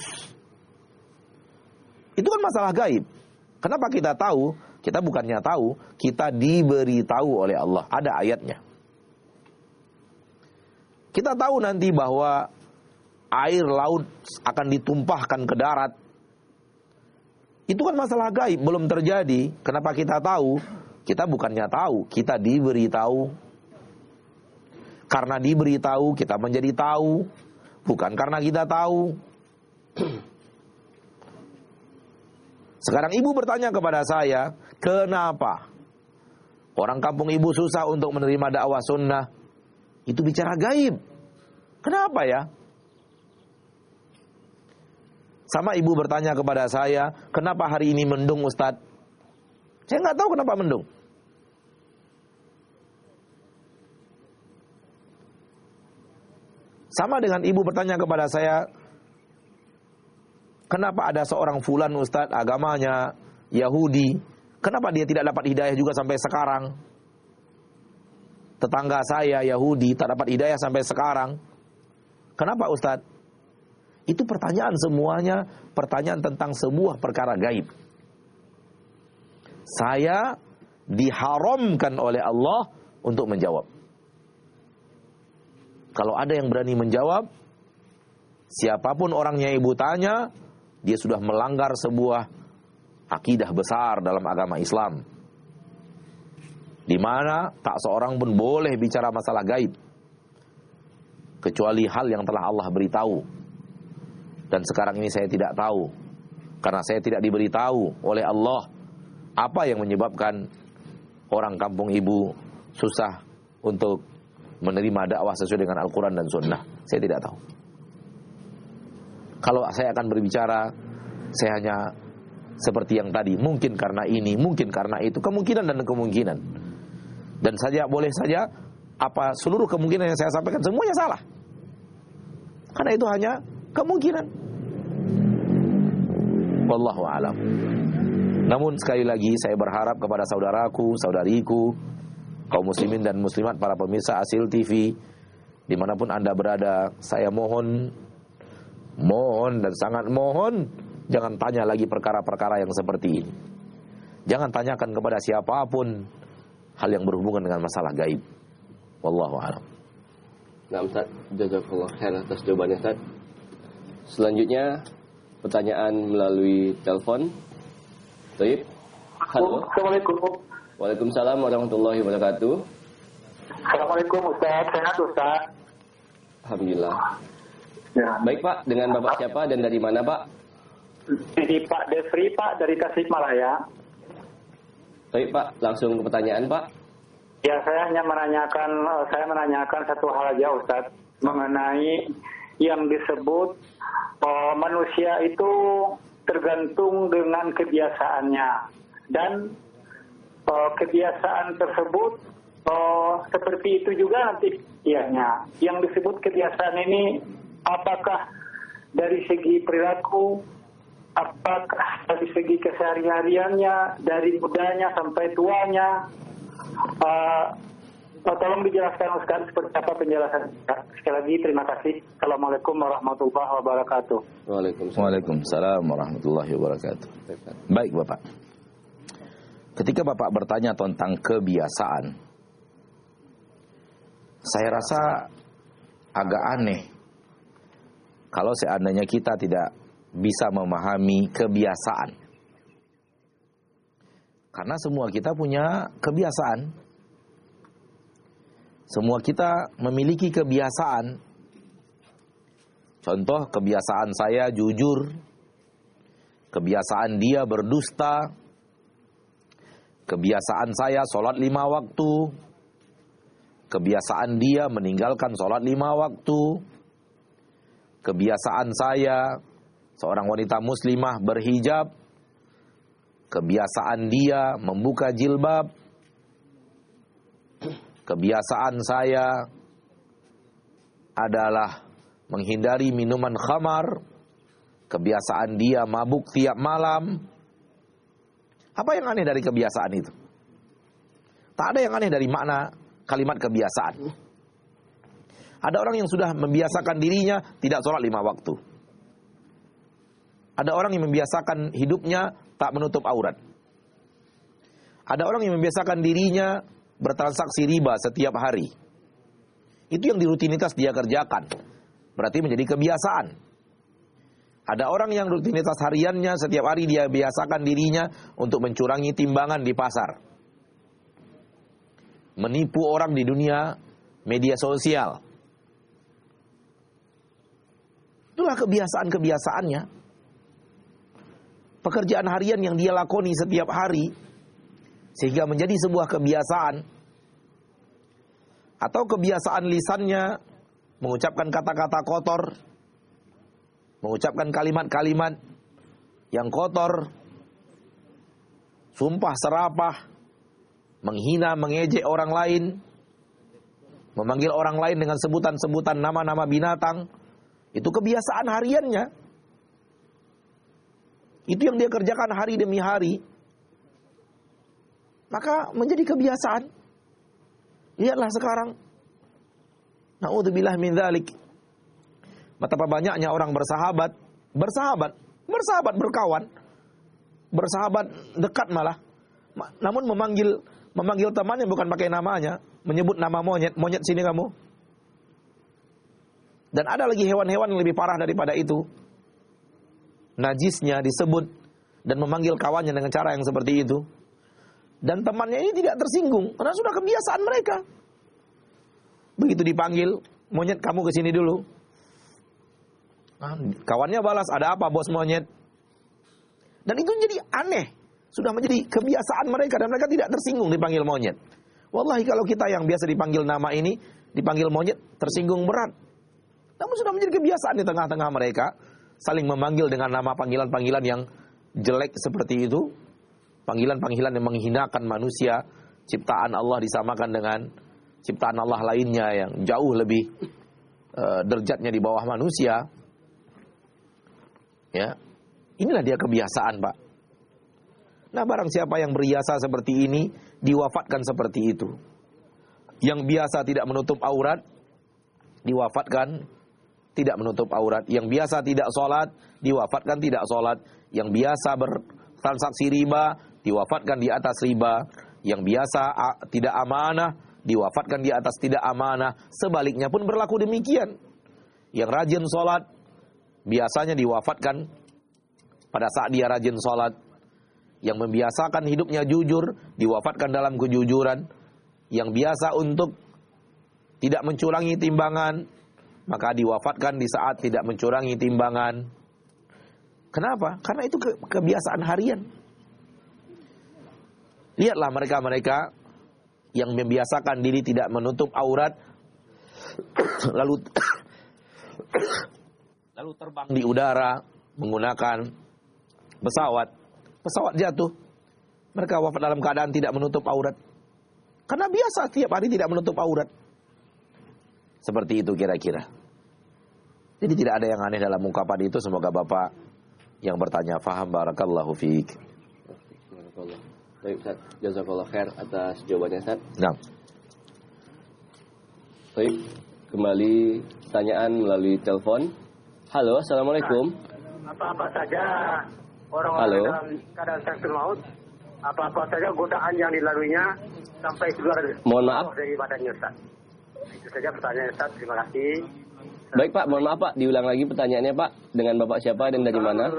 Itu kan masalah gaib. Kenapa kita tahu? Kita bukannya tahu, kita diberitahu oleh Allah. Ada ayatnya. Kita tahu nanti bahwa air laut akan ditumpahkan ke darat. Itu kan masalah gaib, belum terjadi. Kenapa kita tahu? Kita bukannya tahu, kita diberitahu. Karena diberitahu, kita menjadi tahu. Bukan karena kita tahu. Sekarang ibu bertanya kepada saya, kenapa Orang kampung ibu susah untuk menerima dakwah sunnah. Itu bicara gaib. Kenapa ya? Sama ibu bertanya kepada saya, kenapa hari ini mendung Ustadz? Saya nggak tahu kenapa mendung. Sama dengan ibu bertanya kepada saya, kenapa ada seorang fulan Ustadz agamanya Yahudi, kenapa dia tidak dapat hidayah juga sampai sekarang? Tetangga saya Yahudi tak dapat hidayah sampai sekarang. Kenapa Ustadz? Itu pertanyaan semuanya, pertanyaan tentang sebuah perkara gaib. Saya diharamkan oleh Allah untuk menjawab. Kalau ada yang berani menjawab, siapapun orangnya ibu tanya, dia sudah melanggar sebuah akidah besar dalam agama Islam, di mana tak seorang pun boleh bicara masalah gaib kecuali hal yang telah Allah beritahu. Dan sekarang ini saya tidak tahu, karena saya tidak diberitahu oleh Allah apa yang menyebabkan orang kampung ibu susah untuk menerima dakwah sesuai dengan Al-Quran dan Sunnah. Saya tidak tahu. Kalau saya akan berbicara, saya hanya seperti yang tadi, mungkin karena ini, mungkin karena itu, kemungkinan dan kemungkinan. Dan saja boleh saja apa seluruh kemungkinan yang saya sampaikan semuanya salah. Karena itu hanya kemungkinan. Wallahu a'lam. Namun sekali lagi saya berharap kepada saudaraku, saudariku, kaum muslimin dan muslimat, para pemirsa Asil T V dimanapun Anda berada, saya mohon, mohon dan sangat mohon, jangan tanya lagi perkara-perkara yang seperti ini. Jangan tanyakan kepada siapapun hal yang berhubungan dengan masalah gaib. Wallahu a'lam. Nah, Ustaz, jazakallah khair atas jawabannya, Ustaz. Selanjutnya pertanyaan melalui telepon. Baik. Halo. Assalamualaikum. Waalaikumsalam warahmatullahi wabarakatuh. Assalamualaikum Ustaz, sehat Ustaz? Alhamdulillah. Ya. Baik Pak, dengan Bapak siapa dan dari mana Pak? Ini Pak Desri Pak dari Tasikmalaya. Baik Pak, langsung ke pertanyaan Pak. Ya, saya hanya menanyakan, saya menanyakan satu hal aja Ustaz, mengenai yang disebut oh, manusia itu tergantung dengan kebiasaannya, dan oh, kebiasaan tersebut oh, seperti itu juga nanti ianya. Yang disebut kebiasaan ini apakah dari segi perilaku, apakah dari segi kesehari-hariannya, dari mudanya sampai tuanya. Uh, tolong dijelaskan Ustaz seperti apa penjelasan. Sekali lagi terima kasih. Assalamualaikum warahmatullahi wabarakatuh. Waalaikumsalam. Waalaikumsalam warahmatullahi wabarakatuh. Baik Bapak, ketika Bapak bertanya tentang kebiasaan, saya rasa agak aneh kalau seandainya kita tidak bisa memahami kebiasaan. Karena semua kita punya kebiasaan. Semua kita memiliki kebiasaan. Contoh, kebiasaan saya jujur. Kebiasaan dia berdusta. Kebiasaan saya sholat lima waktu. Kebiasaan dia meninggalkan sholat lima waktu. Kebiasaan saya seorang wanita muslimah berhijab. Kebiasaan dia membuka jilbab. Kebiasaan saya adalah menghindari minuman khamar. Kebiasaan dia mabuk tiap malam. Apa yang aneh dari kebiasaan itu? Tak ada yang aneh dari makna kalimat kebiasaan. Ada orang yang sudah membiasakan dirinya tidak sholat lima waktu. Ada orang yang membiasakan hidupnya tak menutup aurat. Ada orang yang membiasakan dirinya bertransaksi riba setiap hari. Itu yang di rutinitas dia kerjakan. Berarti menjadi kebiasaan. Ada orang yang rutinitas hariannya setiap hari dia biasakan dirinya untuk mencurangi timbangan di pasar. Menipu orang di dunia media sosial. Itulah kebiasaan-kebiasaannya. Pekerjaan harian yang dia lakoni setiap hari, sehingga menjadi sebuah kebiasaan, atau kebiasaan lisannya mengucapkan kata-kata kotor, mengucapkan kalimat-kalimat yang kotor, sumpah serapah, menghina, mengejek orang lain, memanggil orang lain dengan sebutan-sebutan nama-nama binatang. Itu kebiasaan hariannya. Itu yang dia kerjakan hari demi hari. Maka menjadi kebiasaan. Lihatlah sekarang. Na'udzubillah min dzalik. Betapa banyaknya orang bersahabat, bersahabat, bersahabat, berkawan, bersahabat dekat malah. Namun memanggil memanggil temannya bukan pakai namanya, menyebut nama monyet, monyet sini kamu. Dan ada lagi hewan-hewan yang lebih parah daripada itu. Najisnya disebut dan memanggil kawannya dengan cara yang seperti itu. Dan temannya ini tidak tersinggung karena sudah kebiasaan mereka. Begitu dipanggil, monyet kamu ke sini dulu. Nah, kawannya balas, ada apa bos monyet? Dan itu jadi aneh. Sudah menjadi kebiasaan mereka dan mereka tidak tersinggung dipanggil monyet. Wallahi kalau kita yang biasa dipanggil nama ini, dipanggil monyet, tersinggung berat. Namun sudah menjadi kebiasaan di tengah-tengah mereka, saling memanggil dengan nama panggilan-panggilan yang jelek seperti itu. Panggilan-panggilan yang menghinakan manusia, ciptaan Allah disamakan dengan ciptaan Allah lainnya yang jauh lebih uh, derajatnya di bawah manusia. Ya, inilah dia kebiasaan, Pak. Nah, barang siapa yang berhiasa seperti ini, diwafatkan seperti itu. Yang biasa tidak menutup aurat, diwafatkan tidak menutup aurat. Yang biasa tidak sholat, diwafatkan tidak sholat. Yang biasa bertransaksi riba, diwafatkan di atas riba. Yang biasa tidak amanah, diwafatkan di atas tidak amanah. Sebaliknya pun berlaku demikian. Yang rajin sholat, biasanya diwafatkan pada saat dia rajin sholat. Yang membiasakan hidupnya jujur, diwafatkan dalam kejujuran. Yang biasa untuk tidak mencurangi timbangan, maka diwafatkan di saat tidak mencurangi timbangan. Kenapa? Karena itu ke- kebiasaan harian. Lihatlah mereka-mereka yang membiasakan diri tidak menutup aurat, lalu lalu terbang di udara menggunakan pesawat. Pesawat jatuh, mereka wafat dalam keadaan tidak menutup aurat. Karena biasa tiap hari tidak menutup aurat. Seperti itu kira-kira. Jadi tidak ada yang aneh dalam ungkapan itu. Semoga Bapak yang bertanya faham. Barakallahu fiik. Barakallah. Baik Ustaz, jazakallah khair atas jawabannya Ustaz. Nah. Baik, kembali pertanyaan melalui telepon. Halo, assalamualaikum. Apa-apa saja orang-orang Halo. dalam keadaan sakaratul maut, apa-apa saja godaan yang dilaluinya sampai keluar Mohon maaf. dari badannya Ustaz. Itu saja pertanyaan Ustaz, terima kasih. Baik Pak, mohon maaf Pak, diulang lagi pertanyaannya Pak. Dengan Bapak siapa dan dari mana?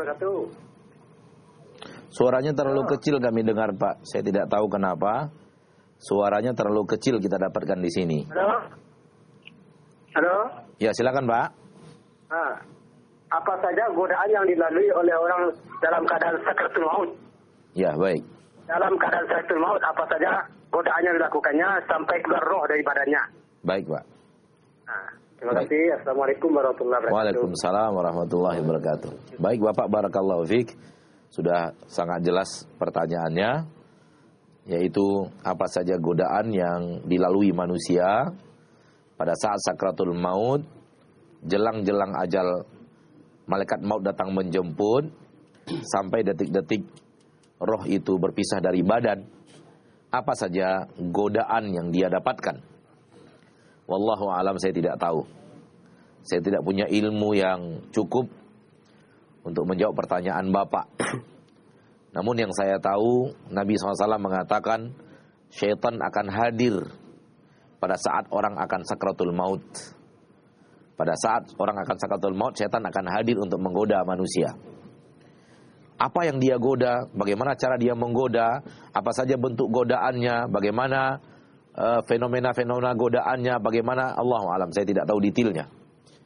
Suaranya terlalu kecil kami dengar Pak. Saya tidak tahu kenapa. Suaranya terlalu kecil kita dapatkan di sini. Halo? Halo? Ya silakan Pak. Nah, apa saja godaan yang dilalui oleh orang dalam keadaan sakaratul maut? Ya baik. Dalam keadaan sakaratul maut, apa saja godaan yang dilakukannya sampai keluar roh dari badannya? Baik Pak. Nah, terima Baik. kasih. Assalamualaikum warahmatullahi wabarakatuh. Waalaikumsalam warahmatullahi wabarakatuh. Baik Bapak, barakallahu fiik. Sudah sangat jelas pertanyaannya, yaitu apa saja godaan yang dilalui manusia pada saat sakratul maut, jelang-jelang ajal malaikat maut datang menjemput, sampai detik-detik roh itu berpisah dari badan. Apa saja godaan yang dia dapatkan? Wallahu a'lam, saya tidak tahu. Saya tidak punya ilmu yang cukup untuk menjawab pertanyaan Bapak. Namun yang saya tahu, Nabi shallallahu alaihi wasallam mengatakan syaitan akan hadir pada saat orang akan sakratul maut. Pada saat orang akan sakratul maut, syaitan akan hadir untuk menggoda manusia. Apa yang dia goda, bagaimana cara dia menggoda, apa saja bentuk godaannya, bagaimana uh, fenomena-fenomena godaannya, bagaimana, Allahu a'lam, saya tidak tahu detailnya.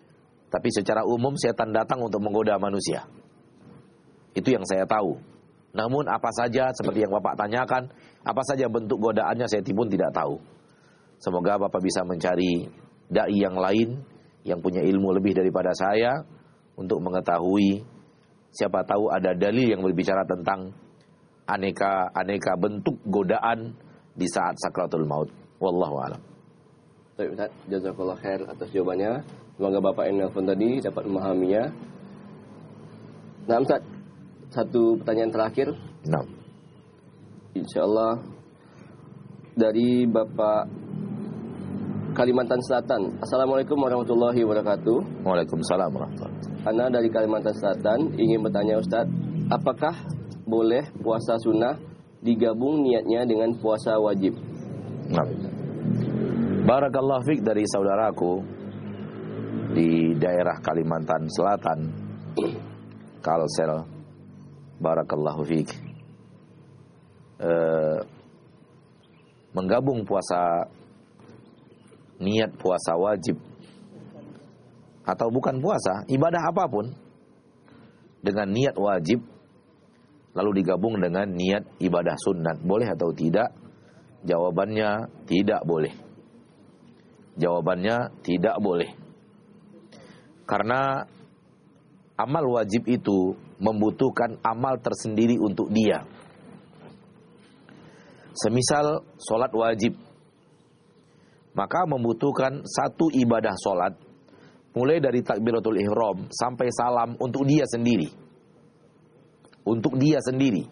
Tapi secara umum setan datang untuk menggoda manusia. Itu yang saya tahu. Namun apa saja seperti yang Bapak tanyakan, apa saja bentuk godaannya saya pun tidak tahu. Semoga Bapak bisa mencari dai yang lain yang punya ilmu lebih daripada saya untuk mengetahui, siapa tahu ada dalil yang berbicara tentang aneka-aneka bentuk godaan di saat sakratul maut. Wallahu a'lam. Baik Ustaz, jazakallah khair atas jawabannya. Semoga Bapak yang nelfon tadi dapat memahaminya. Nah Ustaz, satu pertanyaan terakhir. Nah. Insyaallah dari Bapak Kalimantan Selatan. Assalamualaikum warahmatullahi wabarakatuh. Waalaikumsalam warahmatullahi wabarakatuh. Ana dari Kalimantan Selatan ingin bertanya Ustaz, apakah boleh puasa sunnah digabung niatnya dengan puasa wajib? Nah. Barakallahu fiik dari saudaraku di daerah Kalimantan Selatan, Kalsel. Barakallahu fiik. Eh, menggabung puasa, niat puasa wajib atau bukan puasa, ibadah apapun dengan niat wajib lalu digabung dengan niat ibadah sunat, boleh atau tidak? Jawabannya tidak boleh. Jawabannya tidak boleh. Karena amal wajib itu membutuhkan amal tersendiri untuk dia. Semisal sholat wajib, maka membutuhkan satu ibadah sholat, mulai dari takbiratul ihram sampai salam untuk dia sendiri. Untuk dia sendiri.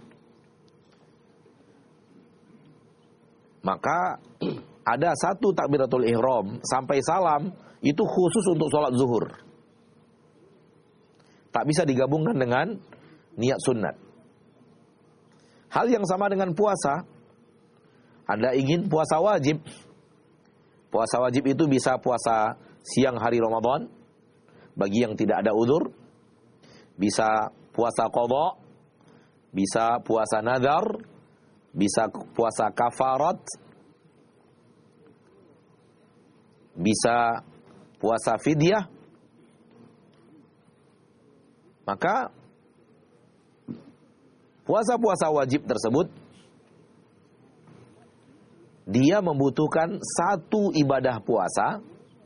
Maka ada satu takbiratul ihram sampai salam itu khusus untuk sholat zuhur. Tak bisa digabungkan dengan niat sunat. Hal yang sama dengan puasa. Anda ingin puasa wajib. Puasa wajib itu bisa puasa siang hari Ramadan bagi yang tidak ada udzur, bisa puasa qadha, bisa puasa nadar, bisa puasa kafarat, bisa puasa fidyah. Maka puasa-puasa wajib tersebut dia membutuhkan satu ibadah puasa,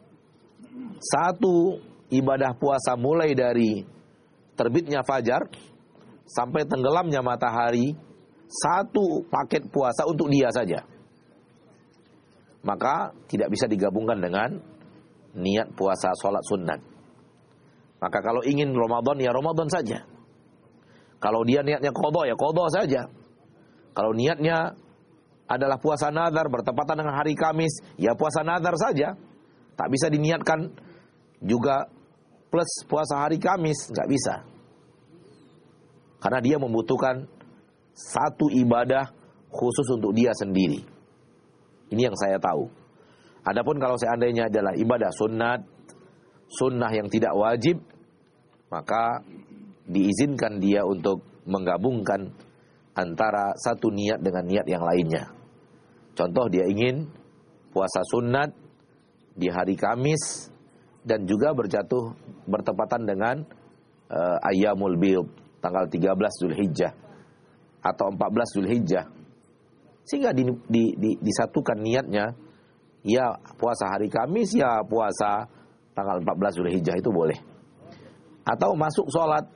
satu ibadah puasa mulai dari terbitnya fajar sampai tenggelamnya matahari, satu paket puasa untuk dia saja. Maka tidak bisa digabungkan dengan niat puasa sholat sunat. Maka kalau ingin Ramadan, ya Ramadan saja. Kalau dia niatnya qadha, ya qadha saja. Kalau niatnya adalah puasa nazar bertepatan dengan hari Kamis, ya puasa nazar saja. Tak bisa diniatkan juga plus puasa hari Kamis, nggak bisa. Karena dia membutuhkan satu ibadah khusus untuk dia sendiri. Ini yang saya tahu. Adapun kalau seandainya adalah ibadah sunat, sunnah yang tidak wajib, maka diizinkan dia untuk menggabungkan antara satu niat dengan niat yang lainnya. Contoh, dia ingin puasa sunat di hari Kamis dan juga berjatuh bertepatan dengan uh, Ayyamul Bid, tanggal tiga belas Zulhijjah atau empat belas Zulhijjah. Sehingga di, di, di, disatukan niatnya, ya puasa hari Kamis, ya puasa tanggal empat belas Zulhijjah, itu boleh. Atau masuk sholat,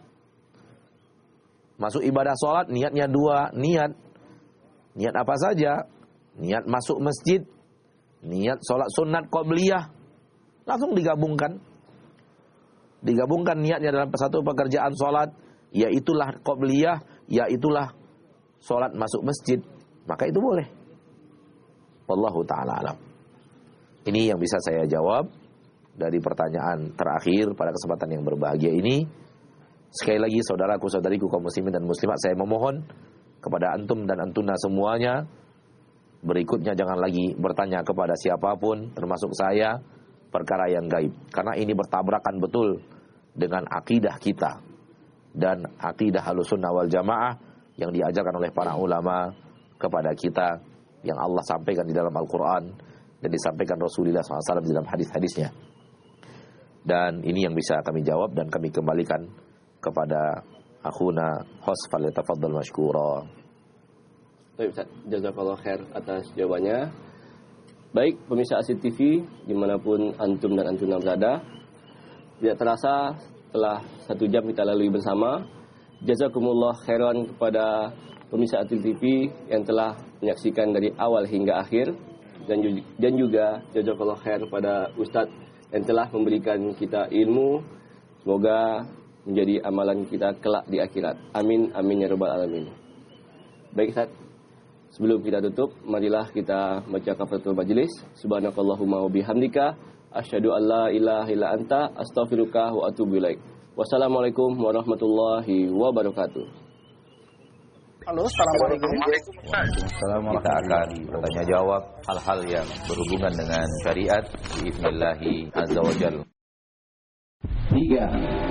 masuk ibadah sholat, niatnya dua niat. Niat apa saja? Niat masuk masjid, niat sholat sunat qobliyah, langsung digabungkan. Digabungkan niatnya dalam satu pekerjaan sholat, yaitulah qobliyah, yaitulah sholat masuk masjid. Maka itu boleh. Wallahu ta'ala alam. Ini yang bisa saya jawab dari pertanyaan terakhir pada kesempatan yang berbahagia ini. Sekali lagi saudaraku, saudariku kaum muslimin dan muslimat, saya memohon kepada antum dan antuna semuanya, berikutnya jangan lagi bertanya kepada siapapun termasuk saya perkara yang gaib, karena ini bertabrakan betul dengan akidah kita dan akidah Ahlussunnah wal Jamaah yang diajarkan oleh para ulama kepada kita, yang Allah sampaikan di dalam Al-Quran dan disampaikan Rasulullah shallallahu alaihi wasallam di dalam hadis-hadisnya. Dan ini yang bisa kami jawab dan kami kembalikan kepada akhuna Hos falyatafaddal mashkura. Baik Ustaz, jazakallah khair atas jawabannya. Baik pemirsa Asyik T V dimanapun antum dan antuna berada, tidak terasa setelah satu jam kita lalui bersama. Jazakumullah khairan kepada pemirsa Asyik T V yang telah menyaksikan dari awal hingga akhir, dan juga, dan juga jazakallah khair kepada Ustadz yang telah memberikan kita ilmu. Semoga menjadi amalan kita kelak di akhirat. Amin amin ya rabbal alamin. Baik Ustaz, sebelum kita tutup, marilah kita baca kafaratul majlis. Subhanakallahumma wa bihamdika asyhadu an la ilaha illa anta astaghfiruka wa atubu ilaik. Wassalamualaikum warahmatullahi wabarakatuh. Halo, assalamualaikum. Assalamualaikum. Kita akan bertanya jawab hal-hal yang berhubungan dengan syariat biidznillahi azza wajalla. Tiga,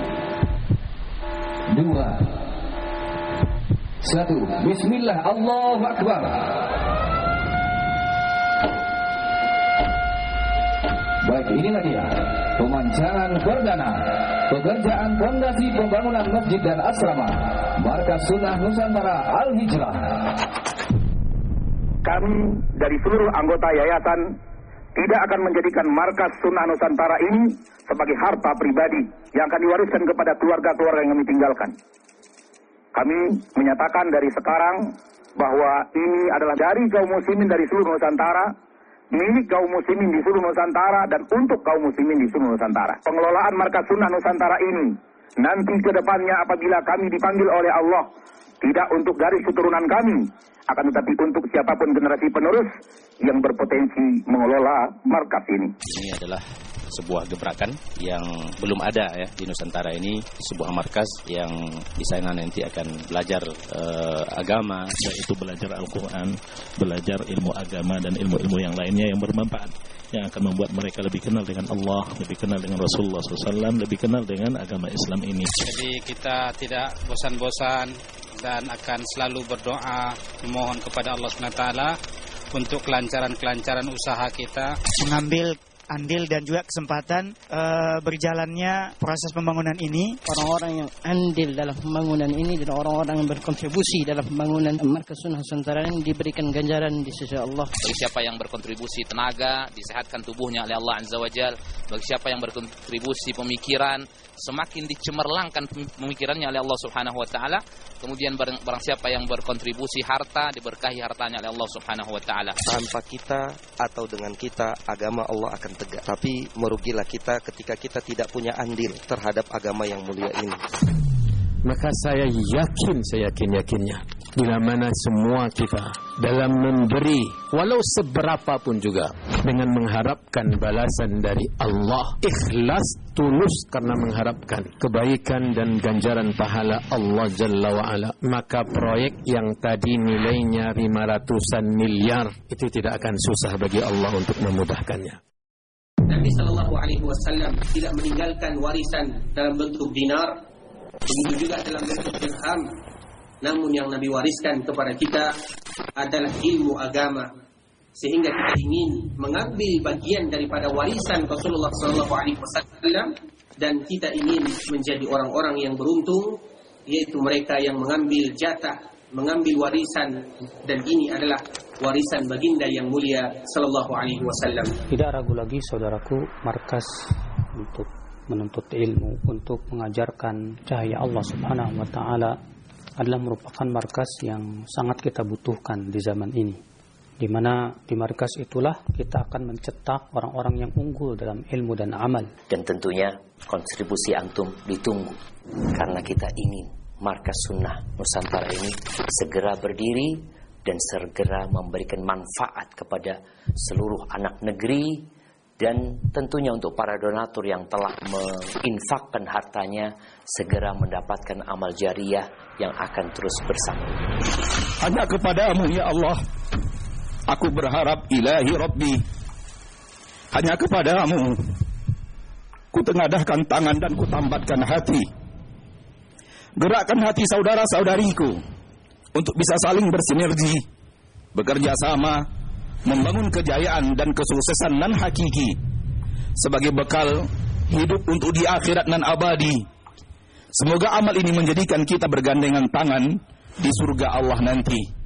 dua, satu. Bismillah, Allahu Akbar. Baik, inilah dia pemancangan perdana pekerjaan fondasi pembangunan masjid dan asrama Markas Sunnah Nusantara Al-Hijrah. Kami dari seluruh anggota yayasan tidak akan menjadikan Markas Sunnah Nusantara ini sebagai harta pribadi yang akan diwariskan kepada keluarga-keluarga yang kami tinggalkan. Kami menyatakan dari sekarang bahwa ini adalah dari kaum muslimin dari seluruh Nusantara, milik kaum muslimin di seluruh Nusantara dan untuk kaum muslimin di seluruh Nusantara. Pengelolaan Markas Sunnah Nusantara ini nanti ke depannya apabila kami dipanggil oleh Allah, tidak untuk garis keturunan kami, akan tetapi untuk siapapun generasi penerus yang berpotensi mengelola markas ini. Ini adalah sebuah gebrakan yang belum ada ya di Nusantara ini, sebuah markas yang di sana nanti akan belajar uh, agama, yaitu belajar Al-Quran, belajar ilmu agama dan ilmu-ilmu yang lainnya yang bermanfaat, yang akan membuat mereka lebih kenal dengan Allah, lebih kenal dengan Rasulullah shallallahu alaihi wasallam, lebih kenal dengan agama Islam ini. Jadi kita tidak bosan-bosan dan akan selalu berdoa memohon kepada Allah subhanahu wa taala untuk kelancaran-kelancaran usaha kita, mengambil andil dan juga kesempatan uh, berjalannya proses pembangunan ini. Orang-orang yang andil dalam pembangunan ini dan orang-orang yang berkontribusi dalam pembangunan Markas Sunnah Nusantara ini diberikan ganjaran di sisi Allah. Bagi siapa yang berkontribusi tenaga, disehatkan tubuhnya oleh Allah Azza wa Jalla. Bagi siapa yang berkontribusi pemikiran, semakin dicemerlangkan pemikirannya oleh Allah Subhanahu wa taala. Kemudian barang, barang siapa yang berkontribusi harta, diberkahi hartanya oleh Allah Subhanahu wa taala. Tanpa kita atau dengan kita, agama Allah akan tegak. Tapi merugilah kita ketika kita tidak punya andil terhadap agama yang mulia ini. Maka saya yakin, saya yakin-yakinnya, bila mana semua kita dalam memberi walau seberapa pun juga dengan mengharapkan balasan dari Allah, ikhlas, tulus karena mengharapkan kebaikan dan ganjaran pahala Allah Jalla wa'ala, maka proyek yang tadi nilainya lima ratusan miliar itu tidak akan susah bagi Allah untuk memudahkannya. Nabi Sallallahu Alaihi Wasallam tidak meninggalkan warisan dalam bentuk dinar, begitu juga dalam bentuk dirham. Namun yang Nabi wariskan kepada kita adalah ilmu agama, sehingga kita ingin mengambil bagian daripada warisan Rasulullah Sallallahu Alaihi Wasallam dan kita ingin menjadi orang-orang yang beruntung, yaitu mereka yang mengambil jatah, mengambil warisan, dan ini adalah warisan baginda yang mulia Sallallahu Alaihi Wasallam. Tidak ragu lagi saudaraku, markas untuk menuntut ilmu, untuk mengajarkan cahaya Allah Subhanahu wa taala adalah merupakan markas yang sangat kita butuhkan di zaman ini. Di mana di markas itulah kita akan mencetak orang-orang yang unggul dalam ilmu dan amal. Dan tentunya kontribusi antum ditunggu, karena kita ingin Markas Sunnah Nusantara ini segera berdiri dan segera memberikan manfaat kepada seluruh anak negeri, dan tentunya untuk para donatur yang telah menginfakkan hartanya segera mendapatkan amal jariah yang akan terus bersambung. Hanya kepadamu ya Allah aku berharap, ilahi Rabbi. Hanya kepadamu ku tengadahkan tangan dan ku tambatkan hati. Gerakkan hati saudara-saudariku untuk bisa saling bersinergi, bekerja sama, membangun kejayaan dan kesuksesan nan hakiki sebagai bekal hidup untuk di akhirat nan abadi, Semoga amal ini menjadikan kita bergandengan tangan di surga Allah nanti.